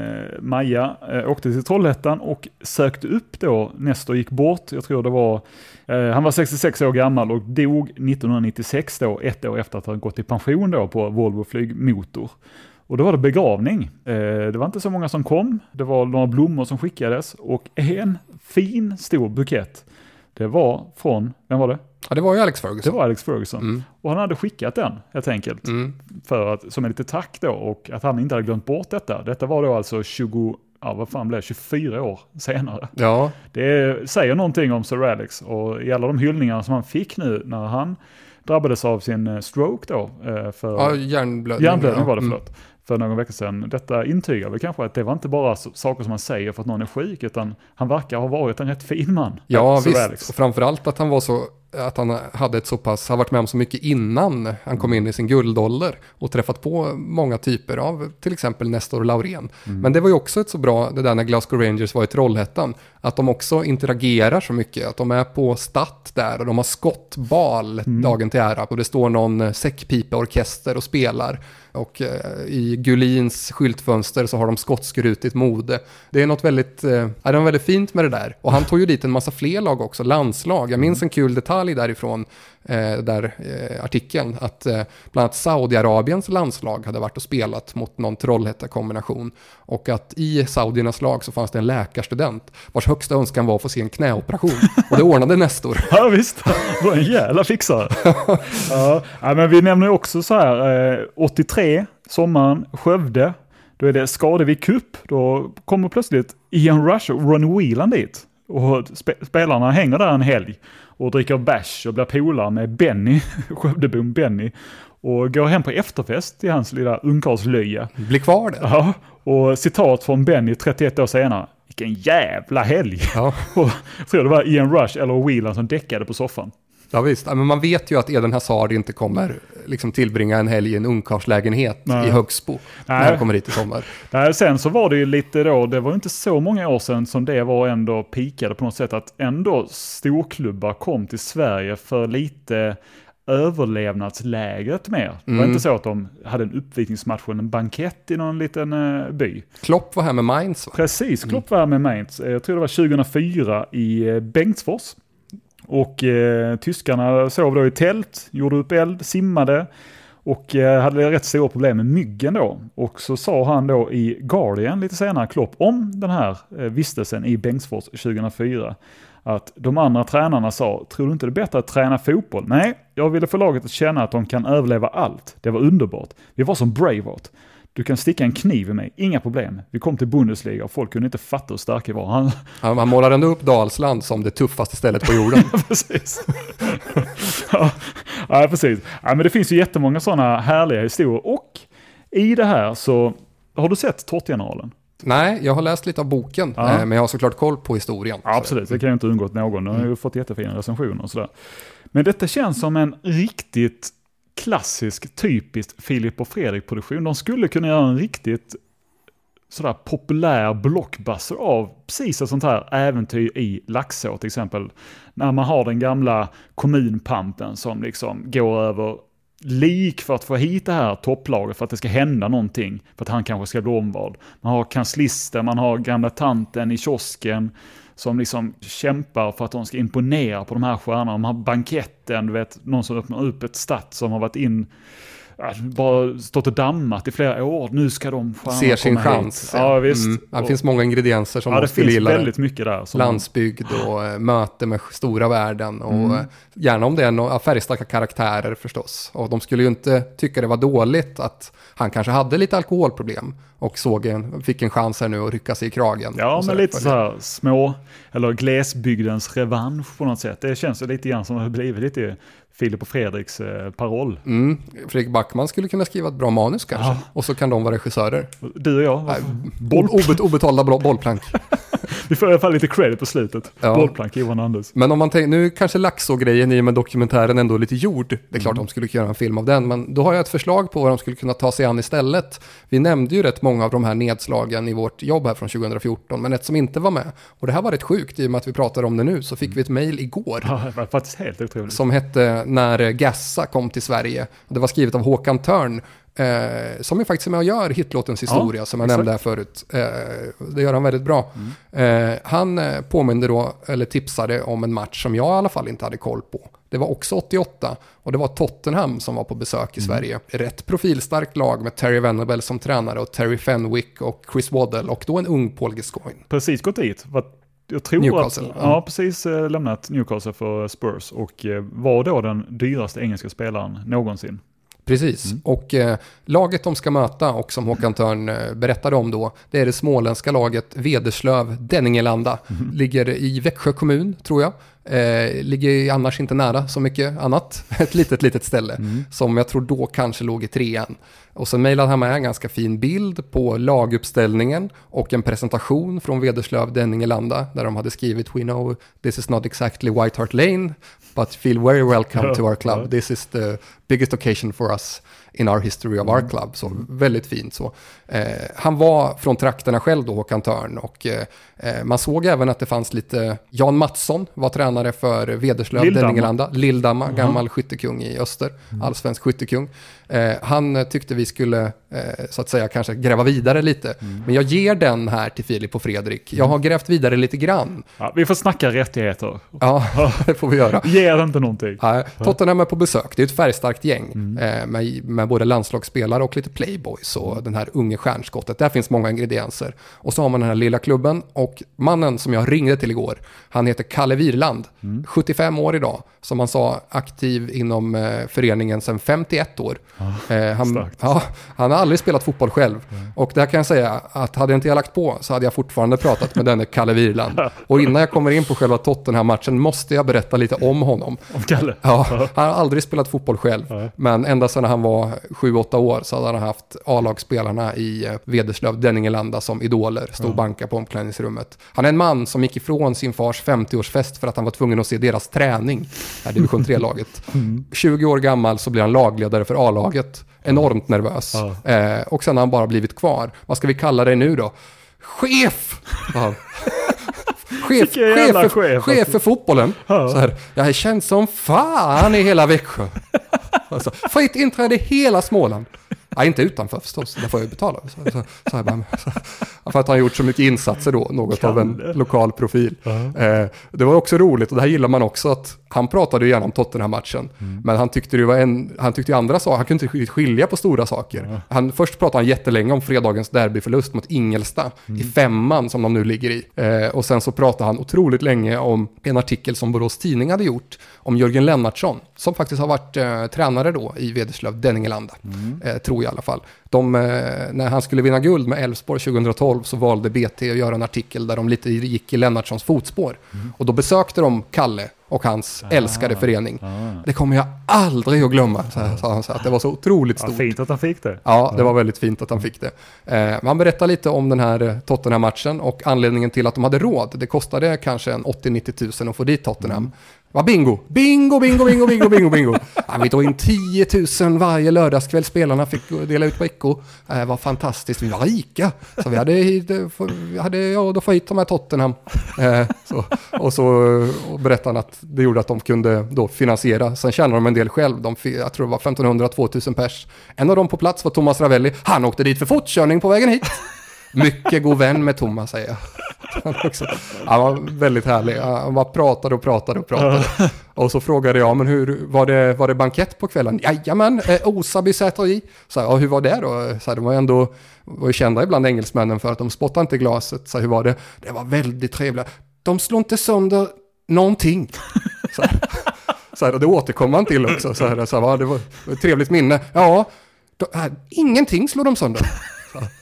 Maja eh, åkte till Trollhättan och sökte upp då, Nestor gick bort, jag tror det var, eh, han var sextiosex år gammal och dog nittonhundranittiosex då, ett år efter att han gått i pension då på Volvo flygmotor. Och då var det begravning. Eh, det var inte så många som kom, det var några blommor som skickades och en fin stor bukett. Det var från, vem var det? Ja, det var ju Alex Ferguson. Det var Alex Ferguson. Mm. Och han hade skickat den, helt enkelt. Mm. För att, som en lite tack då. Och att han inte hade glömt bort detta. Detta var då alltså tjugo, ja, vad fan blev det? tjugofyra år senare. Ja. Det säger någonting om Sir Alex. Och i alla de hyllningar som han fick nu när han drabbades av sin stroke då. För ja, hjärnblödning. Hjärnblödning var det, förlåt. Mm. För någon vecka sedan. Detta intygar väl kanske att det var inte bara saker som man säger för att någon är sjuk, utan han verkar ha varit en rätt fin man. Ja, visst. Alex. Och framförallt att han var så, att han hade ett så pass, har varit med om så mycket innan han kom in i sin guldålder och träffat på många typer av till exempel Nestor Laurén. Mm. Men det var ju också ett så bra, det där när Glasgow Rangers var i Trollhättan, att de också interagerar så mycket, att de är på Statt där och de har skottbal mm. dagen till ära och det står någon säckpipeorkester och spelar. Och eh, i Gullins skyltfönster så har de skottskrutit mode. Det är något väldigt, eh, är det väldigt fint med det där. Och han tog ju dit en massa fler lag också, landslag. Jag minns en kul detalj därifrån, eh, där eh, artikeln, att eh, bland annat Saudiarabiens landslag hade varit och spelat mot någon Trollhätta-kombination. Och att i Saudiernas lag så fanns det en läkarstudent vars högsta önskan var att få se en knäoperation. Och det ordnade Nestor. Ja visst, det var en jävla fixare. Ja, ja, men vi nämner också så här, eh, åttiotre, sommaren, Skövde. Då är det Skadevik Cup. Då kommer plötsligt Ian Rush och Ron Whelan dit. Och spe- spelarna hänger där en helg och dricker bärs och blir polare med Benny, Skövdebom Benny. Och går hem på efterfest till hans lilla ungkarlslöja. Blir kvar där. Ja, och citat från Benny trettioett år senare. Vilken jävla helg. Ja. Och jag tror det var Ian Rush eller Whelan som däckade på soffan. Ja visst, men man vet ju att Eden Hazard inte kommer liksom tillbringa en helg i en ungkarlslägenhet i Högsbo när han kommer hit i sommar. Nej, sen så var det ju lite då, det var inte så många år sedan som det var ändå pikade på något sätt, att ändå storklubbar kom till Sverige för lite överlevnadslägret mer. Det var Mm. inte så att de hade en uppvisningsmatch och en bankett i någon liten uh, by. Klopp var här med Mainz, va? Precis, Klopp var här med Mainz. Jag tror det var tjugohundrafyra i uh, Bengtsfors. Och uh, tyskarna sov då i tält, gjorde upp eld, simmade och uh, hade rätt stora problem med myggen då. Och så sa han då i Guardian lite senare, Klopp, om den här uh, vistelsen i Bengtsfors tjugohundrafyra. Att de andra tränarna sa, tror du inte det är bättre att träna fotboll? Nej, jag ville få laget att känna att de kan överleva allt. Det var underbart. Vi var som Braveheart. Du kan sticka en kniv i mig, inga problem. Vi kom till Bundesliga och folk kunde inte fatta hur stark jag var. Han, Han, han målade ändå upp Dalsland som det tuffaste stället på jorden. precis. ja, ja, precis. Ja, men det finns ju jättemånga sådana härliga historier. Och i det här så, har du sett Tårtgeneralen? Nej, jag har läst lite av boken, Ja. eh, men jag har såklart koll på historien. Ja, absolut, det kan ju inte undgått någon. De har ju fått jättefina recensioner och sådär. Men detta känns som en riktigt klassisk, typiskt Filip och Fredrik-produktion. De skulle kunna göra en riktigt sådär populär blockbuster av precis ett sånt här äventyr i Laxå till exempel. När man har den gamla kommunpampen som liksom går över lik för att få hit det här topplaget för att det ska hända någonting för att han kanske ska bli omvald. Man har kanslister, man har gamla tanten i kiosken som liksom kämpar för att de ska imponera på de här stjärnorna. Man har banketten, du vet, någon som öppnar upp ett stat som har varit in, bara stått och dammat i flera år. Nu ska de stjärnorna Ser sin komma chans. hit. Ja, visst. Mm. Det finns många ingredienser som Ja, de det skulle finns gilla. väldigt mycket där. Som Landsbygd och eh, möte med stora värden och Mm. eh, gärna om det är några färgstarka karaktärer förstås. Och de skulle ju inte tycka det var dåligt att han kanske hade lite alkoholproblem och såg en, fick en chans här nu att rycka sig i kragen. Ja, men lite för så här små, eller glesbygdens revansch på något sätt. Det känns ju lite grann som det har blivit lite Filip och Fredriks eh, paroll. Mm. Fredrik Backman skulle kunna skriva ett bra manus kanske. Ja. Och så kan de vara regissörer. Du och jag. Nej, Boll. Obet, obetalda boll- bollplank. Vi får i alla fall lite credit på slutet. Ja. Bollplank, Johan Anders. Men om man tänker, nu kanske Laxå-grejen i och med dokumentären ändå är lite gjord. Det är klart de skulle kunna göra en film av den, men då har jag ett förslag på vad de skulle kunna ta sig an istället. Vi nämnde ju rätt många av de här nedslagen i vårt jobb här från tjugohundrafjorton, men ett som inte var med. Och det här var rätt sjukt, i och med att vi pratar om det nu, så fick vi ett mejl igår. Ja, det var faktiskt helt otroligt. Som hette När Gassa kom till Sverige. Det var skrivet av Håkan Törn. Eh, som ju faktiskt är med och gör hitlåtens historia, Ja, som jag exakt. nämnde här förut. Eh, det gör han väldigt bra. Mm. Eh, han eh, påminde då, eller tipsade om en match som jag i alla fall inte hade koll på. Det var också åttioåtta och det var Tottenham som var på besök i mm. Sverige. Rätt profilstarkt lag med Terry Venable som tränare och Terry Fenwick och Chris Waddell och då en ung Paul Gascoigne. Precis gått dit. Jag tror Newcastle, att, ja. ja, precis eh, lämnat Newcastle för Spurs och eh, var då den dyraste engelska spelaren någonsin. Precis, Mm. och eh, laget de ska möta och som Håkan Törn eh, berättade om då, det är det småländska laget Vederslöv Denningelanda. Mm. Ligger i Växjö kommun, tror jag. Eh, ligger annars inte nära så mycket annat. Ett litet, litet ställe Mm. som jag tror då kanske låg i trean. Och sen mejlade han med en ganska fin bild på laguppställningen och en presentation från Vederslöv Denningelanda där de hade skrivit "We know this is not exactly White Hart Lane, but feel very welcome to our club. This is the biggest occasion for us in our history of our club." Så väldigt fint så. Eh, han var från trakterna själv då, Håkan Törn, och eh, man såg även att det fanns lite, Jan Mattsson var tränare för Vederslöv Lilldamma. Denningelanda, Lilldamma, Mm. gammal skyttekung i öster, allsvensk skyttekung. Eh, han tyckte vi skulle eh, så att säga kanske gräva vidare lite. Mm. Men jag ger den här till Filip och Fredrik. Jag har grävt vidare lite grann. Ja, vi får snacka rättigheter. Ja, det får vi göra. Ge det inte någonting. Ja, Tottenham är på besök. Det är ett färgstarkt gäng Mm. eh, med, med både landslagsspelare och lite playboys och den här unge stjärnskottet. Där finns många ingredienser. Och så har man den här lilla klubben och mannen som jag ringde till igår, han heter Kalle Virland, Mm. sjuttiofem år idag, som man sa aktiv inom eh, föreningen sedan femtioett år. Eh, han, starkt. ja, han har aldrig spelat fotboll själv. Och där kan jag säga att hade jag inte jag lagt på så hade jag fortfarande pratat med denne Kalle Virland. Och innan jag kommer in på själva Tottenham-matchen måste jag berätta lite om honom. Om Kalle. Ja, han har aldrig spelat fotboll själv. Nej. Men ända sedan han var sju åtta år så hade han haft A-lagsspelarna i eh, Vederslöv Denningelanda som idoler. Stod och banka på omklädningsrummet. Han är en man som gick ifrån sin fars femtioårsfest för att han var tvungen att se deras träning. Här division tre-laget. tjugo år gammal så blir han lagledare för A-laget. Enormt nervös. Ja. Eh, och sen har han bara blivit kvar. Vad ska vi kalla dig nu då? Chef! Ja. chef, chef, chef, chef för fotbollen. Ja. Så här, jag är känd som fan i hela Växjö. Alltså, fritt inträde i hela Småland. Ja, inte utanför förstås, det får jag betala. Så, så, så här, så, för att han har gjort så mycket insatser då, något Kalle. Av en lokal profil. Uh-huh. Eh, det var också roligt, och det här gillar man också, att han pratade ju gärna om Tottenham-matchen. Mm. Men han tyckte det var en, han tyckte andra saker, han kunde inte skilja på stora saker. Uh-huh. Han, först pratade han jättelänge om fredagens derbyförlust mot Ingelsta mm. i femman som de nu ligger i. Eh, och sen så pratade han otroligt länge om en artikel som Borås Tidning hade gjort om Jörgen Lennartsson, som faktiskt har varit eh, tränare då i Vederslöv Denningelanda, mm. eh, tror jag i alla fall. De, eh, när han skulle vinna guld med Elfsborg tjugohundratolv så valde B T att göra en artikel där de lite gick i Lennartssons fotspår. Mm. Och då besökte de Kalle och hans ah, älskade förening. Ah. Det kommer jag aldrig att glömma, så här, sa han, så att det var så otroligt stort. Ja, fint att han fick det. Ja, det var väldigt fint att han fick det. Eh, man berättar lite om den här Tottenham-matchen och anledningen till att de hade råd. Det kostade kanske en åttio till nittio tusen att få dit Tottenham. Mm. Va, bingo, bingo, bingo, bingo, bingo, bingo, bingo. Ja, vi tog in tio tusen varje lördagskväll. Spelarna fick dela ut på Eko. Det var fantastiskt, vi var rika. Så vi hade, vi hade ja, då får hit de här Tottenham. Eh, så, och så och berättade han att det gjorde att de kunde då finansiera. Sen tjänade de en del själv. De, jag tror det var femtonhundra till tvåtusen pers. En av dem på plats var Thomas Ravelli. Han åkte dit för fotkörning på vägen hit. Mycket god vän med Thomas, säger jag. Han, också, han var väldigt härlig. Han bara pratade och pratade och pratade. Och så frågade jag, men hur var det, var det bankett på kvällen? Jajamän, eh, Osaby sätter i. Så här, ja, hur var det då? Så här, de var ändå var ju kända ibland engelsmännen för att de spottade inte glaset. Så här, hur var det? Det var väldigt trevligt. De slår inte sönder någonting. Så här, så här, och det återkom man till också. Så här, så här, ja, det var ett trevligt minne. Ja, då, här, ingenting slår de sönder. Så här.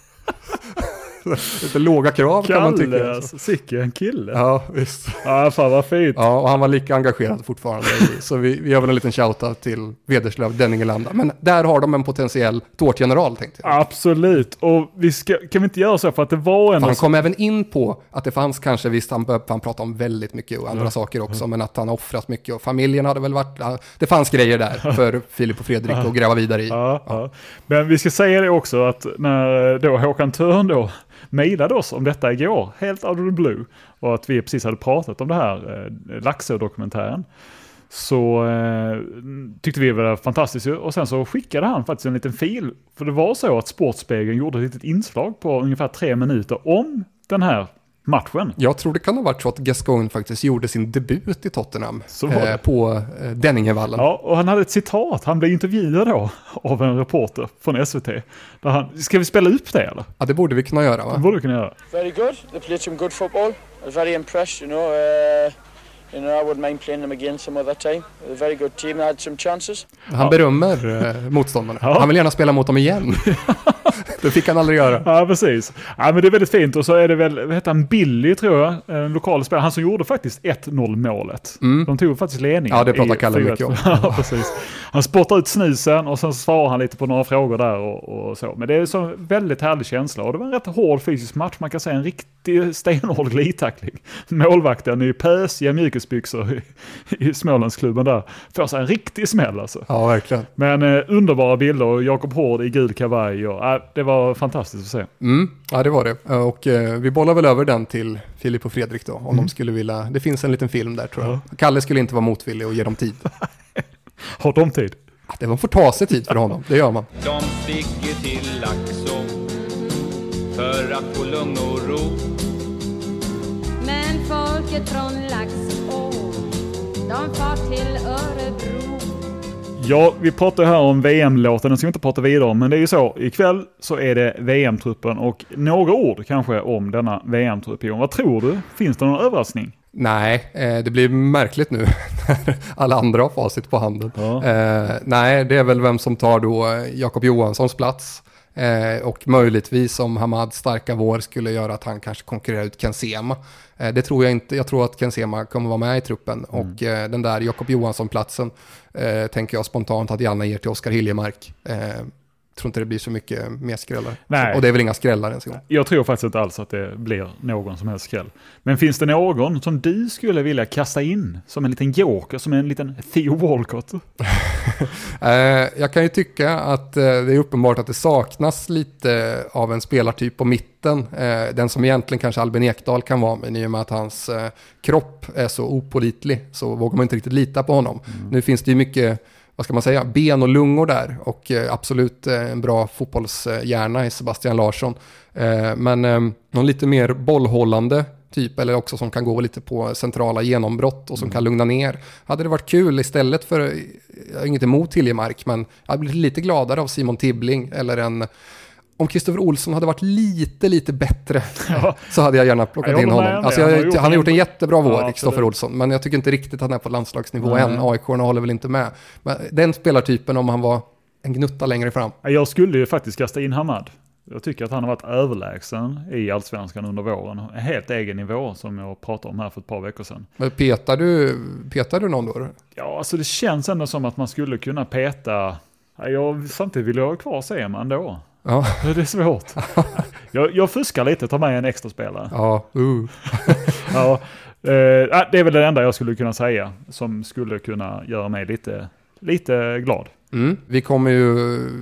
Lite låga krav Kalle, kan man tycka. Alltså, sicken en kille. Ja, visst. Ja, fan vad fint. Ja, och han var lika engagerad fortfarande. Så vi, vi gör väl en liten shoutout till Vederslöv Denningelanda. Men där har de en potentiell tårtgeneral, tänkte jag. Absolut. Och vi ska, kan vi inte göra så för att det var en... Han kom även in på att det fanns kanske, visst han, han pratade om väldigt mycket och andra ja. saker också, men att han har offrat mycket och familjen hade väl varit... Det fanns grejer där för Filip och Fredrik att gräva vidare i. Ja, ja. Ja. Men vi ska säga det också att när då Håkan Törn då mejlade oss om detta igår, helt out of the blue, och att vi precis hade pratat om det här eh, Laxå-dokumentären, så eh, tyckte vi det var fantastiskt. Och sen så skickade han faktiskt en liten fil, för det var så att Sportspegeln gjorde ett litet inslag på ungefär tre minuter om den här matchen. Jag tror det kan ha varit så att Gascoigne faktiskt gjorde sin debut i Tottenham eh, på eh, Denningevallen. Ja, och han hade ett citat. Han blev intervjuad då av en reporter från S V T. Där han, ska vi spela upp det eller? Ja, det borde vi kunna göra, va? Det borde vi kunna göra. Very good. They played some good football. I was very impressed, you know. Uh... You know, I wouldn't mind playing them again some other time. A very good team. They had some chances. Han ja. berömmer eh, motståndarna. Ja. Han vill gärna spela mot dem igen. Det fick han aldrig göra. Ja, precis. Ja, men det är väldigt fint. Och så är det väl, vad heter han, Billy tror jag, en lokal spelare. Han som gjorde faktiskt ett noll målet. Mm. De tog faktiskt ledningen. Ja, det pratar Kalle mycket om. Ja, precis. Han spottar ut snusen och sen svarar han lite på några frågor där och, och så. Men det är så väldigt härlig känsla. Och det var en rätt hård fysisk match. Man kan säga en riktig stenhård glidtackling. Målvakten i pösiga mjukisbyxor i, i Smålandsklubben där. Får sig en riktig smäll alltså. Ja, verkligen. Men eh, underbara bilder och Jakob Hård i gul kavaj. Och, eh, det var fantastiskt att se. Mm, ja, det var det. Och eh, vi bollar väl över den till Filip och Fredrik då. Om mm. de skulle vilja. Det finns en liten film där tror jag. Ja. Kalle skulle inte vara motvillig och ge dem tid. Har de tid? Ja, det var får ta sig tid för honom. Det gör man. De stiger till Laxå för att få lugn och ro. Men folket från Laxå, de far till Örebro. Ja, vi pratar här om V M-låten, den ska vi inte prata vidare om, men det är ju så, ikväll så är det V M-truppen och några ord kanske om denna V M-trupp. Vad tror du? Finns det någon överraskning? Nej, eh, det blir märkligt nu när alla andra har facit på handen. Ja. Eh, nej, det är väl vem som tar då Jakob Johanssons plats. Eh, och möjligtvis om Hamad starka vår skulle göra att han kanske konkurrerar ut Ken Sema. Eh, det tror jag inte. Jag tror att Ken Sema kommer vara med i truppen. Mm. Och eh, den där Jakob Johansson-platsen eh, tänker jag spontant att Janne ger till Oskar Hiljemark. Eh, tror inte det blir så mycket mer skrällar. Nej. Och det är väl inga skrällar ens en gång. Jag tror faktiskt inte alls att det blir någon som helst skräll. Men finns det någon som du skulle vilja kasta in som en liten joker, som en liten Theo Walcott? eh, jag kan ju tycka att eh, det är uppenbart att det saknas lite av en spelartyp på mitten. Eh, den som egentligen kanske Albin Ekdal kan vara, men i och med att hans eh, kropp är så opålitlig så vågar man inte riktigt lita på honom. Mm. Nu finns det ju mycket, vad ska man säga, ben och lungor där och eh, absolut eh, en bra fotbollshjärna i Sebastian Larsson. Eh, men eh, någon lite mer bollhållande typ, eller också som kan gå lite på centrala genombrott och som mm. kan lugna ner. Hade det varit kul istället för, jag har inget emot Hiljemark, men jag hade blivit lite gladare av Simon Tibbling eller en, om Kristoffer Olsson hade varit lite, lite bättre ja. så hade jag gärna plockat jag in honom. Alltså jag, han, har gjort, han har gjort en jättebra vår, ja, Kristoffer Olsson, men jag tycker inte riktigt att han är på landslagsnivå mm. än. A I K-arna håller väl inte med. Men den spelartypen, om han var en gnutta längre fram. Jag skulle ju faktiskt kasta in Hamad. Jag tycker att han har varit överlägsen i Allsvenskan under våren. En helt egen nivå som jag pratade om här för ett par veckor sedan. Men petar du, petar du någon då? Ja, alltså det känns ändå som att man skulle kunna peta. Jag, samtidigt vill jag ha kvar Seman då. Ja. Det är svårt. jag, jag fuskar lite, tar med en extra spelare. Ja, uh. ja, eh, det är väl det enda jag skulle kunna säga som skulle kunna göra mig lite, lite glad. Mm. Vi kommer ju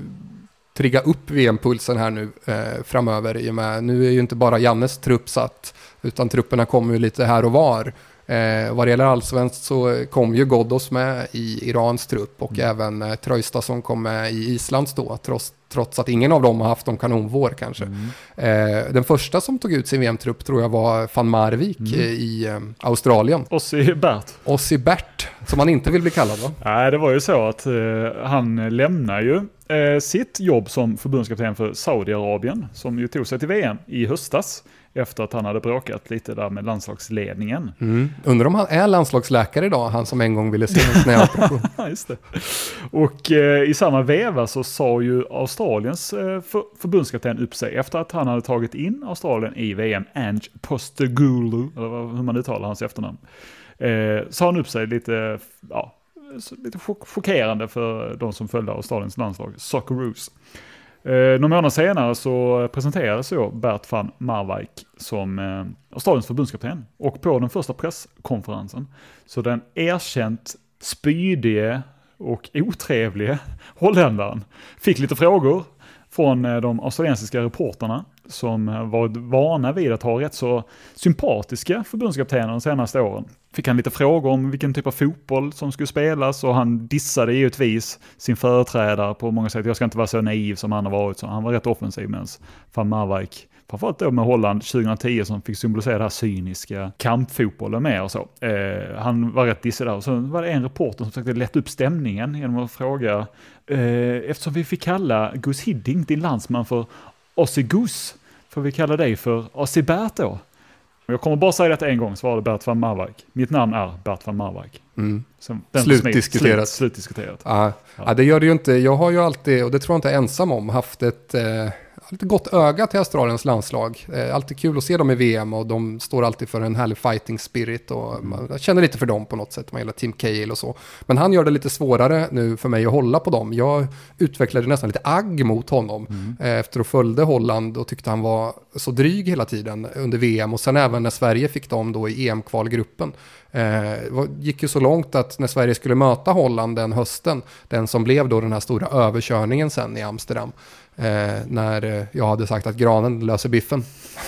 trigga upp V M-pulsen här nu eh, framöver. I och med, nu är ju inte bara Jannes trupp satt, utan trupperna kommer ju lite här och var. Eh, vad det gäller allsvenskt så kom ju Ghoddos med i Irans trupp och mm. även eh, Traustason kom med i Islands då, trots, trots att ingen av dem har haft en kanonvår kanske. Mm. Eh, den första som tog ut sin V M-trupp tror jag var van Marwijk mm. eh, i eh, Australien. Ossi Bert. Ossi Bert, som han inte vill bli kallad va? Nej, det var ju så att eh, han lämnar ju eh, sitt jobb som förbundskapten för Saudiarabien, som ju tog sig till V M i höstas. Efter att han hade bråkat lite där med landslagsledningen. Mm. Undrar om han är landslagsläkare idag, han som en gång ville se en knäoperation. Just det. Och eh, i samma veva så sa ju Australiens eh, för, förbundskapten upp sig efter att han hade tagit in Australien i V M. Ange Postecoglou, eller hur man uttalar hans efternamn. Eh, sa han upp sig lite, ja, lite chock- chockerande för de som följde Australiens landslag, Socceroos. Eh, några månader senare så presenterades så Bert van Marwijk som eh, Australiens förbundskapten. Och på den första presskonferensen så den erkänt spydige och otrevlige holländaren fick lite frågor från eh, de australiensiska reporterna som var vana vid att ha rätt så sympatiska förbundskaptener de senaste åren. Fick han lite frågor om vilken typ av fotboll som skulle spelas och han dissade givetvis sin företrädare på många sätt. Jag ska inte vara så naiv som han har varit, så han var rätt offensiv medan van Marwijk, framförallt då med Holland tjugohundratio som fick symbolisera det här cyniska kampfotbollen med och så. Eh, han var rätt dissig där och så var det en reporter som försökte lätta upp stämningen genom att fråga eh, eftersom vi fick kalla Gus Hiddink, din landsman, för Ossi Gus, får vi kalla dig för Ossi Bert då? Jag kommer bara säga detta en gång, svarade Bert van Marwijk. Mitt namn är Bert van Marwijk. Mm. Slutdiskuterat. Slut, slutdiskuterat. Ja. Ja. Ja, det gör det ju inte. Jag har ju alltid, och det tror jag inte är ensam om, haft ett eh, lite gott öga till Australiens landslag. Eh, alltid kul att se dem i V M och de står alltid för en härlig fighting spirit och mm. man, jag känner lite för dem på något sätt. Man gillar Tim Cahill och så. Men han gör det lite svårare nu för mig att hålla på dem. Jag utvecklade nästan lite agg mot honom mm. eh, efter att följde Holland och tyckte han var så dryg hela tiden under V M och sen även när Sverige fick dem då i E M-kvalgruppen. Eh, gick ju så långt att när Sverige skulle möta Holland den hösten, den som blev då den här stora överkörningen sen i Amsterdam, eh, när jag hade sagt att granen löser biffen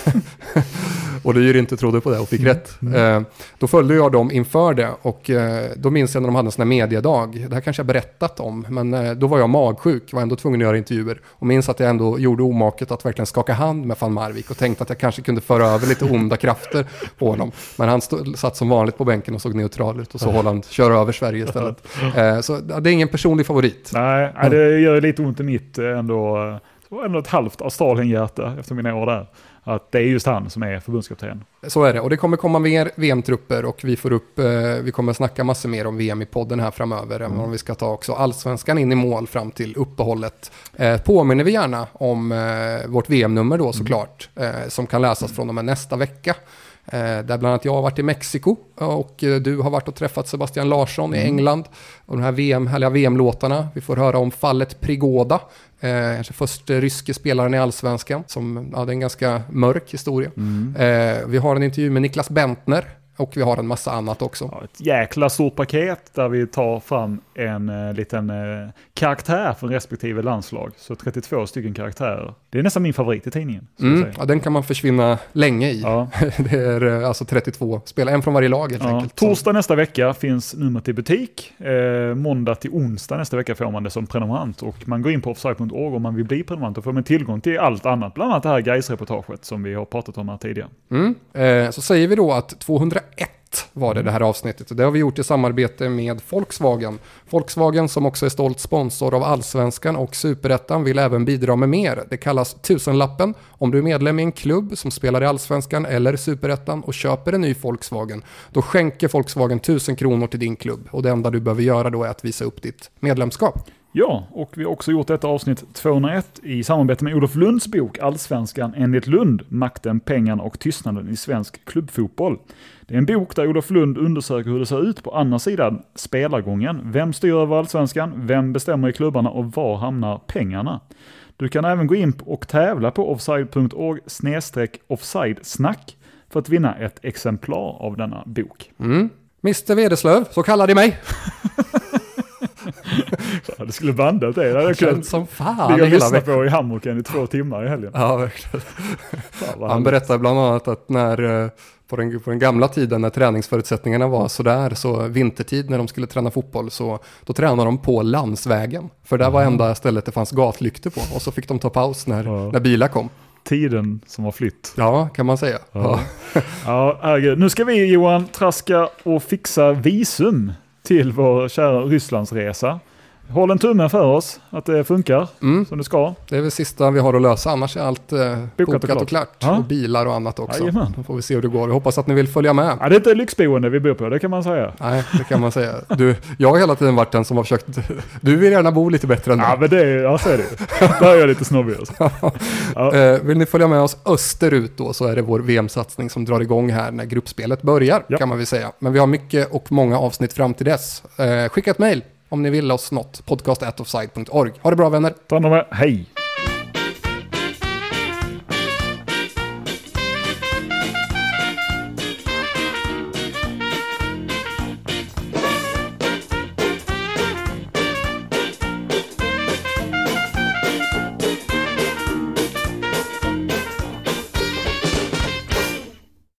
och du inte trodde på det och fick rätt. Eh, då följde jag dem inför det och eh, då minns jag när de hade en sån här mediedag, det här kanske jag berättat om, men eh, då var jag magsjuk, var ändå tvungen att göra intervjuer och minns att jag ändå gjorde omaket att verkligen skaka hand med van Marwijk och tänkte att jag kanske kunde föra över lite onda krafter på honom, men han stod, satt som vanligt på bänken och såg neutral ut och så Holland kör över Sverige istället. Eh, så det är ingen personlig favorit. Nej, mm. det gör lite ont i mitt ändå, ändå ett halvt Australien-hjärta efter mina år där. Att det är just han som är förbundskapten. Så är det, och det kommer komma mer V M-trupper och vi får upp, eh, vi kommer snacka massor mer om V M i podden här framöver, mm. även om vi ska ta också allsvenskan in i mål fram till uppehållet. Eh, påminner vi gärna om eh, vårt V M-nummer då såklart, eh, som kan läsas från och med nästa vecka. Eh, där bland annat jag har varit i Mexiko och eh, du har varit och träffat Sebastian Larsson mm. i England. Och de här V M, härliga V M-låtarna. Vi får höra om fallet Prigoda. Eh, kanske först ryske spelaren i Allsvenskan. Som, ja, det är en ganska mörk historia. Mm. Eh, vi har en intervju med Niklas Bentner. Och vi har en massa annat också. Ja, ett jäkla stort paket där vi tar fram en eh, liten eh, karaktär från respektive landslag. Så trettiotvå stycken karaktärer. Det är nästan min favorit i tidningen. Mm, ja, den kan man försvinna länge i. Ja. Det är eh, alltså trettiotvå spelare, en från varje lag helt ja. enkelt. Torsdag nästa vecka finns numret i butik. Eh, måndag till onsdag nästa vecka får man det som prenumerant. Och man går in på offside punkt org om man vill bli prenumerant och får man tillgång till allt annat. Bland annat det här Gais-reportaget som vi har pratat om här tidigare. Mm. Eh, så säger vi då att tvåhundraett var det det här avsnittet. Det har vi gjort i samarbete med Volkswagen. Volkswagen som också är stolt sponsor av Allsvenskan och Superettan vill även bidra med mer. Det kallas tusenlappen. Om du är medlem i en klubb som spelar i Allsvenskan eller Superettan och köper en ny Volkswagen, då skänker Volkswagen tusen kronor till din klubb. Och det enda du behöver göra då är att visa upp ditt medlemskap. Ja, och vi har också gjort detta avsnitt tvåhundraett i samarbete med Olof Lunds bok Allsvenskan enligt Lund, makten, pengarna och tystnaden i svensk klubbfotboll. Det är en bok där Olof Lund undersöker hur det ser ut på andra sidan spelargången. Vem styr över Allsvenskan, vem bestämmer i klubbarna och var hamnar pengarna? Du kan även gå in och tävla på offside punkt org snedstreck offsidesnack för att vinna ett exemplar av denna bok. Mm. mister Vederslöv, så kallar de mig. Så, det skulle bandat det. Det känns som fan. Jag lyssnade på i Hammarken i två timmar i helgen. Ja, verkligen. Fan, han berättar bland annat att när, på, den, på den gamla tiden när träningsförutsättningarna var sådär, så vintertid när de skulle träna fotboll, så då tränade de på landsvägen. För där var enda stället det fanns gatlyktor på. Och så fick de ta paus när, ja. när bilar kom. Tiden som var flytt. Ja, kan man säga. Ja. Ja, herregud. Nu ska vi, Johan, traska och fixa visum till vår kära Rysslandsresa. Håll en tumme för oss att det funkar mm. som det ska. Det är väl sista vi har att lösa. Annars är allt eh, bokat, bokat och klart. Och, klart. och bilar och annat också. Jajamän. Då får vi se hur det går. Jag hoppas att ni vill följa med. Ja, det är inte lyxboende vi bor på, det kan man säga. Nej, det kan man säga. Du, jag har hela tiden varit den som har försökt... Du vill gärna bo lite bättre än ja, mig. Men det är, ja, så är det. Där är jag lite snobbig. Alltså. Ja. Eh, vill ni följa med oss österut då, så är det vår V M-satsning som drar igång här när gruppspelet börjar, ja. kan man väl säga. Men vi har mycket och många avsnitt fram till dess. Eh, skicka ett mejl om ni vill oss något. podcast at offside punkt org. Ha det bra, vänner. Ta hand om er. Hej!